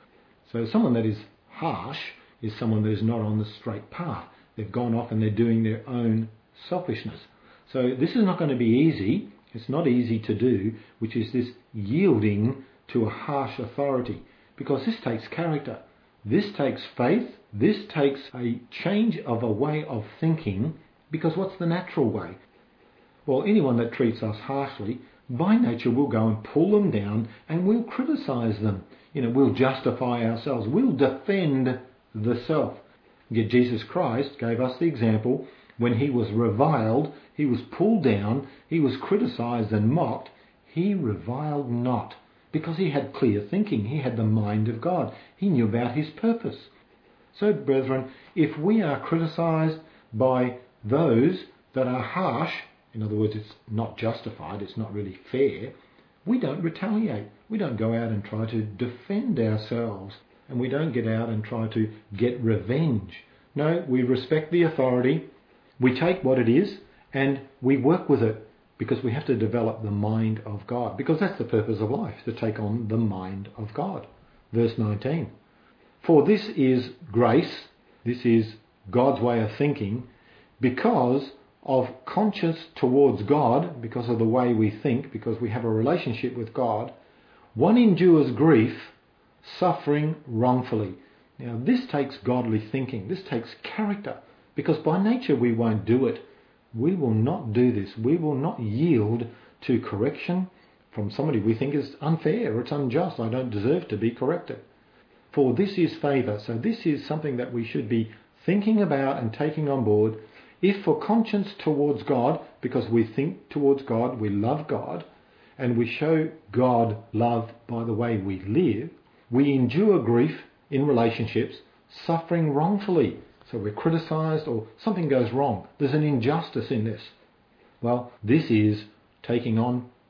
So someone that is harsh is someone that is not on the straight path. They've gone off and they're doing their own selfishness. So this is not going to be easy. It's not easy to do, which is this yielding to a harsh authority, because this takes character. This takes faith. This takes a change of a way of thinking, because what's the natural way? Well, anyone that treats us harshly, by nature we'll go and pull them down and we'll criticize them. We'll justify ourselves. We'll defend the self. Yet Jesus Christ gave us the example when he was reviled, he was pulled down, he was criticized and mocked. He reviled not, because he had clear thinking. He had the mind of God. He knew about his purpose. So, brethren, if we are criticized by those that are harsh, in other words, it's not justified, it's not really fair, we don't retaliate. We don't go out and try to defend ourselves, and we don't get out and try to get revenge. No, we respect the authority, we take what it is, and we work with it, because we have to develop the mind of God, because that's the purpose of life, to take on the mind of God. Verse 19. For this is grace, this is God's way of thinking, because of conscience towards God, because of the way we think, because we have a relationship with God, one endures grief, suffering wrongfully. Now this takes godly thinking, this takes character, because by nature we won't do it. We will not do this. We will not yield to correction from somebody we think is unfair or it's unjust. I don't deserve to be corrected. For this is favour. So this is something that we should be thinking about and taking on board. If for conscience towards God, because we think towards God, we love God, and we show God love by the way we live, we endure grief in relationships, suffering wrongfully. So we're criticised or something goes wrong. There's an injustice in this. Well, this is taking on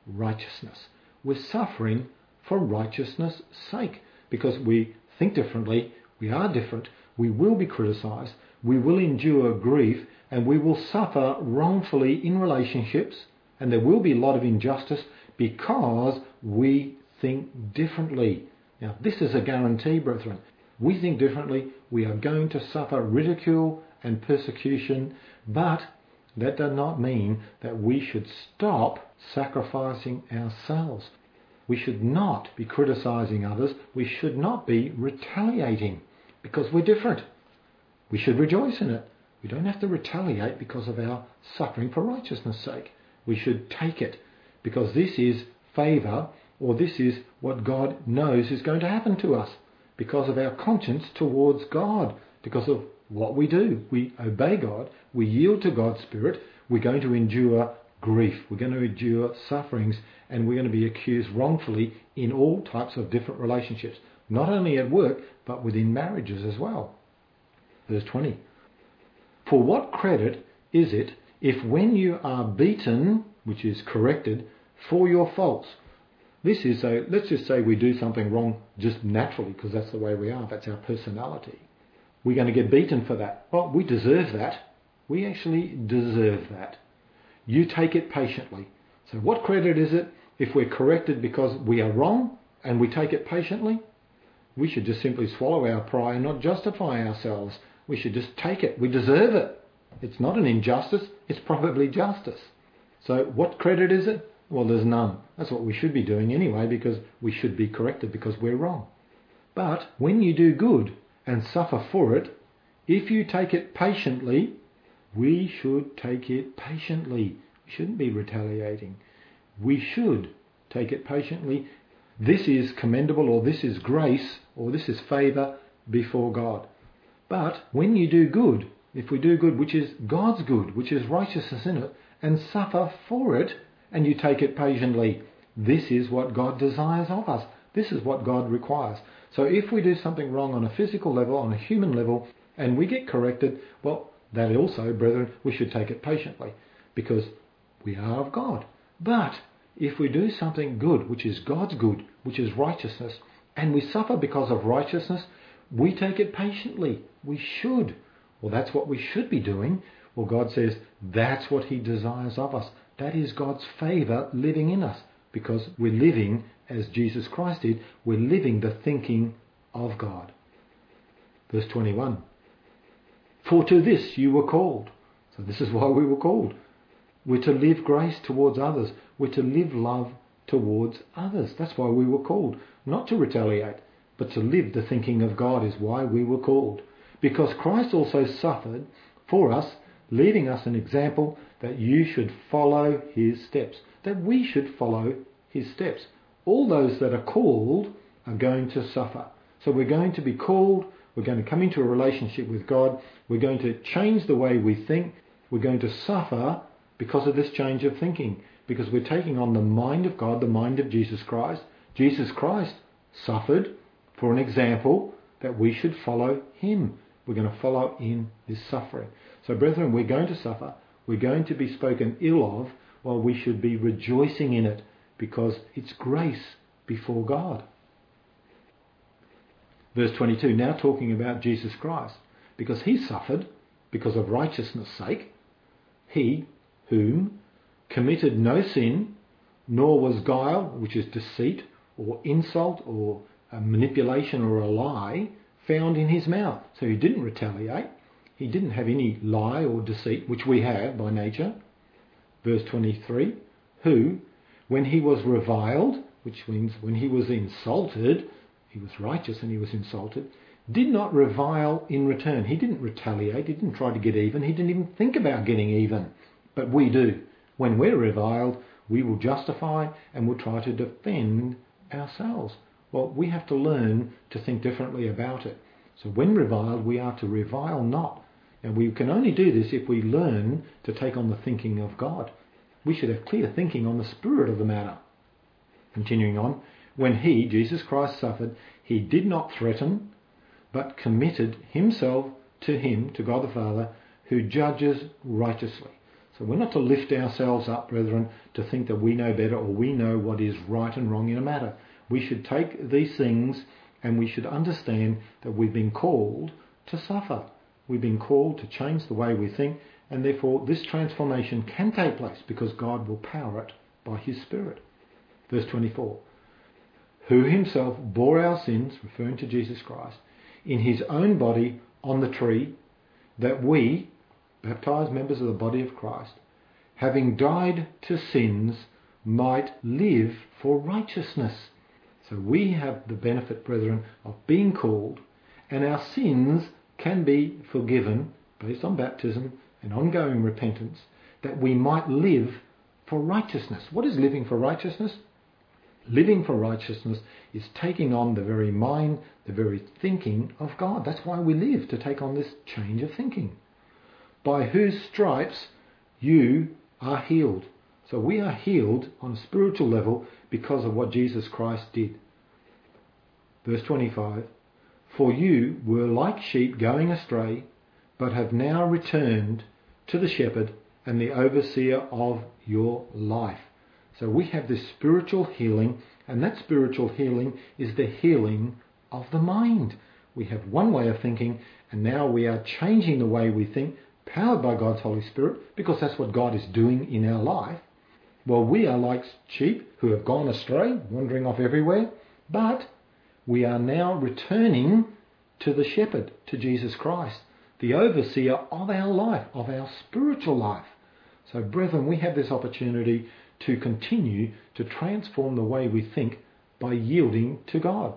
righteousness. We're suffering for righteousness' sake because we think differently, we are different, we will be criticised, we will endure grief, and we will suffer wrongfully in relationships, and there will be a lot of injustice because we think differently. Now, this is a guarantee, brethren. We think differently, we are going to suffer ridicule and persecution, but that does not mean that we should stop sacrificing ourselves. We should not be criticising others. We should not be retaliating because we're different. We should rejoice in it. We don't have to retaliate because of our suffering for righteousness' sake. We should take it because this is favour, or this is what God knows is going to happen to us because of our conscience towards God, because of what we do. We obey God, we yield to God's Spirit, we're going to endure grief, we're going to endure sufferings, and we're going to be accused wrongfully in all types of different relationships, not only at work, but within marriages as well. Verse 20. For what credit is it if when you are beaten, which is corrected, for your faults? This is let's just say we do something wrong just naturally, because that's the way we are, that's our personality. We're going to get beaten for that. Well, we deserve that. We actually deserve that. You take it patiently. So what credit is it if we're corrected because we are wrong and we take it patiently? We should just simply swallow our pride and not justify ourselves. We should just take it. We deserve it. It's not an injustice. It's probably justice. So what credit is it? Well, there's none. That's what we should be doing anyway, because we should be corrected because we're wrong. But when you do good and suffer for it, if you take it patiently, we should take it patiently. We shouldn't be retaliating. We should take it patiently. This is commendable, or this is grace, or this is favour before God. But when you do good, if we do good, which is God's good, which is righteousness in it, and suffer for it, and you take it patiently, this is what God desires of us. This is what God requires. So if we do something wrong on a physical level, on a human level, and we get corrected, well, that also, brethren, we should take it patiently, because we are of God. But if we do something good, which is God's good, which is righteousness, and we suffer because of righteousness, we take it patiently. We should. Well, that's what we should be doing. Well, God says that's what he desires of us. That is God's favour living in us, because we're living as Jesus Christ did. We're living the thinking of God. Verse 21. For to this you were called. So this is why we were called. We're to live grace towards others. We're to live love towards others. That's why we were called. Not to retaliate, but to live the thinking of God is why we were called. Because Christ also suffered for us, leaving us an example that you should follow his steps. That we should follow his steps. All those that are called are going to suffer. So we're going to be called. We're going to come into a relationship with God. We're going to change the way we think. We're going to suffer because of this change of thinking. Because we're taking on the mind of God, the mind of Jesus Christ. Jesus Christ suffered for an example that we should follow him. We're going to follow in his suffering. So brethren, we're going to suffer. We're going to be spoken ill of, while we should be rejoicing in it, because it's grace before God. Verse 22, now talking about Jesus Christ, because he suffered because of righteousness' sake, he whom committed no sin, nor was guile, which is deceit or insult or a manipulation or a lie, found in his mouth. So he didn't retaliate. He didn't have any lie or deceit, which we have by nature. Verse 23, who, when he was reviled, which means when he was insulted, he was righteous and he was insulted, did not revile in return. He didn't retaliate. He didn't try to get even. He didn't even think about getting even. But we do. When we're reviled, we will justify and will try to defend ourselves. Well, we have to learn to think differently about it. So when reviled, we are to revile not. And we can only do this if we learn to take on the thinking of God. We should have clear thinking on the spirit of the matter. Continuing on, when he, Jesus Christ, suffered, he did not threaten, but committed himself to him, to God the Father, who judges righteously. So we're not to lift ourselves up, brethren, to think that we know better or we know what is right and wrong in a matter. We should take these things and we should understand that we've been called to suffer. We've been called to change the way we think, and therefore this transformation can take place because God will power it by his Spirit. Verse 24. Who himself bore our sins, referring to Jesus Christ, in his own body on the tree, that we, baptized members of the body of Christ, having died to sins, might live for righteousness. So we have the benefit, brethren, of being called, and our sins can be forgiven based on baptism and ongoing repentance, that we might live for righteousness. What is living for righteousness? Living for righteousness is taking on the very mind, the very thinking of God. That's why we live, to take on this change of thinking. By whose stripes you are healed. So we are healed on a spiritual level because of what Jesus Christ did. Verse 25. For you were like sheep going astray, but have now returned to the shepherd and the overseer of your life. So we have this spiritual healing, and that spiritual healing is the healing of the mind. We have one way of thinking, and now we are changing the way we think, powered by God's Holy Spirit, because that's what God is doing in our life. Well, we are like sheep who have gone astray, wandering off everywhere, but we are now returning to the shepherd, to Jesus Christ, the overseer of our life, of our spiritual life. So, brethren, we have this opportunity to continue to transform the way we think by yielding to God.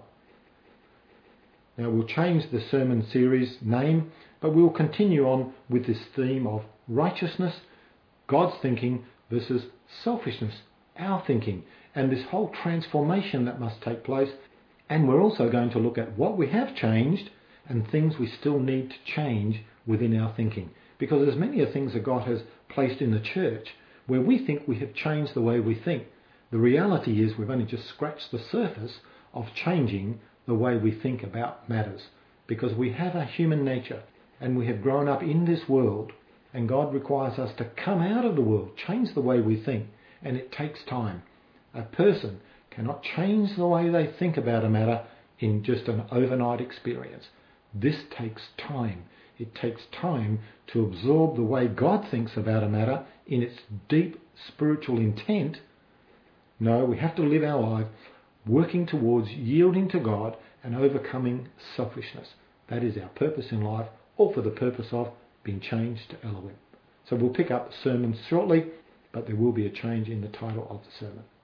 Now, we'll change the sermon series name, but we'll continue on with this theme of righteousness, God's thinking versus selfishness, our thinking, and this whole transformation that must take place. And we're also going to look at what we have changed and things we still need to change within our thinking. Because there's many things that God has placed in the church where we think we have changed the way we think. The reality is we've only just scratched the surface of changing the way we think about matters. Because we have a human nature and we have grown up in this world, and God requires us to come out of the world, change the way we think, and it takes time. A person cannot change the way they think about a matter in just an overnight experience. This takes time. It takes time to absorb the way God thinks about a matter in its deep spiritual intent. No, we have to live our life working towards yielding to God and overcoming selfishness. That is our purpose in life, all for the purpose of being changed to Elohim. So we'll pick up the sermon shortly, but there will be a change in the title of the sermon.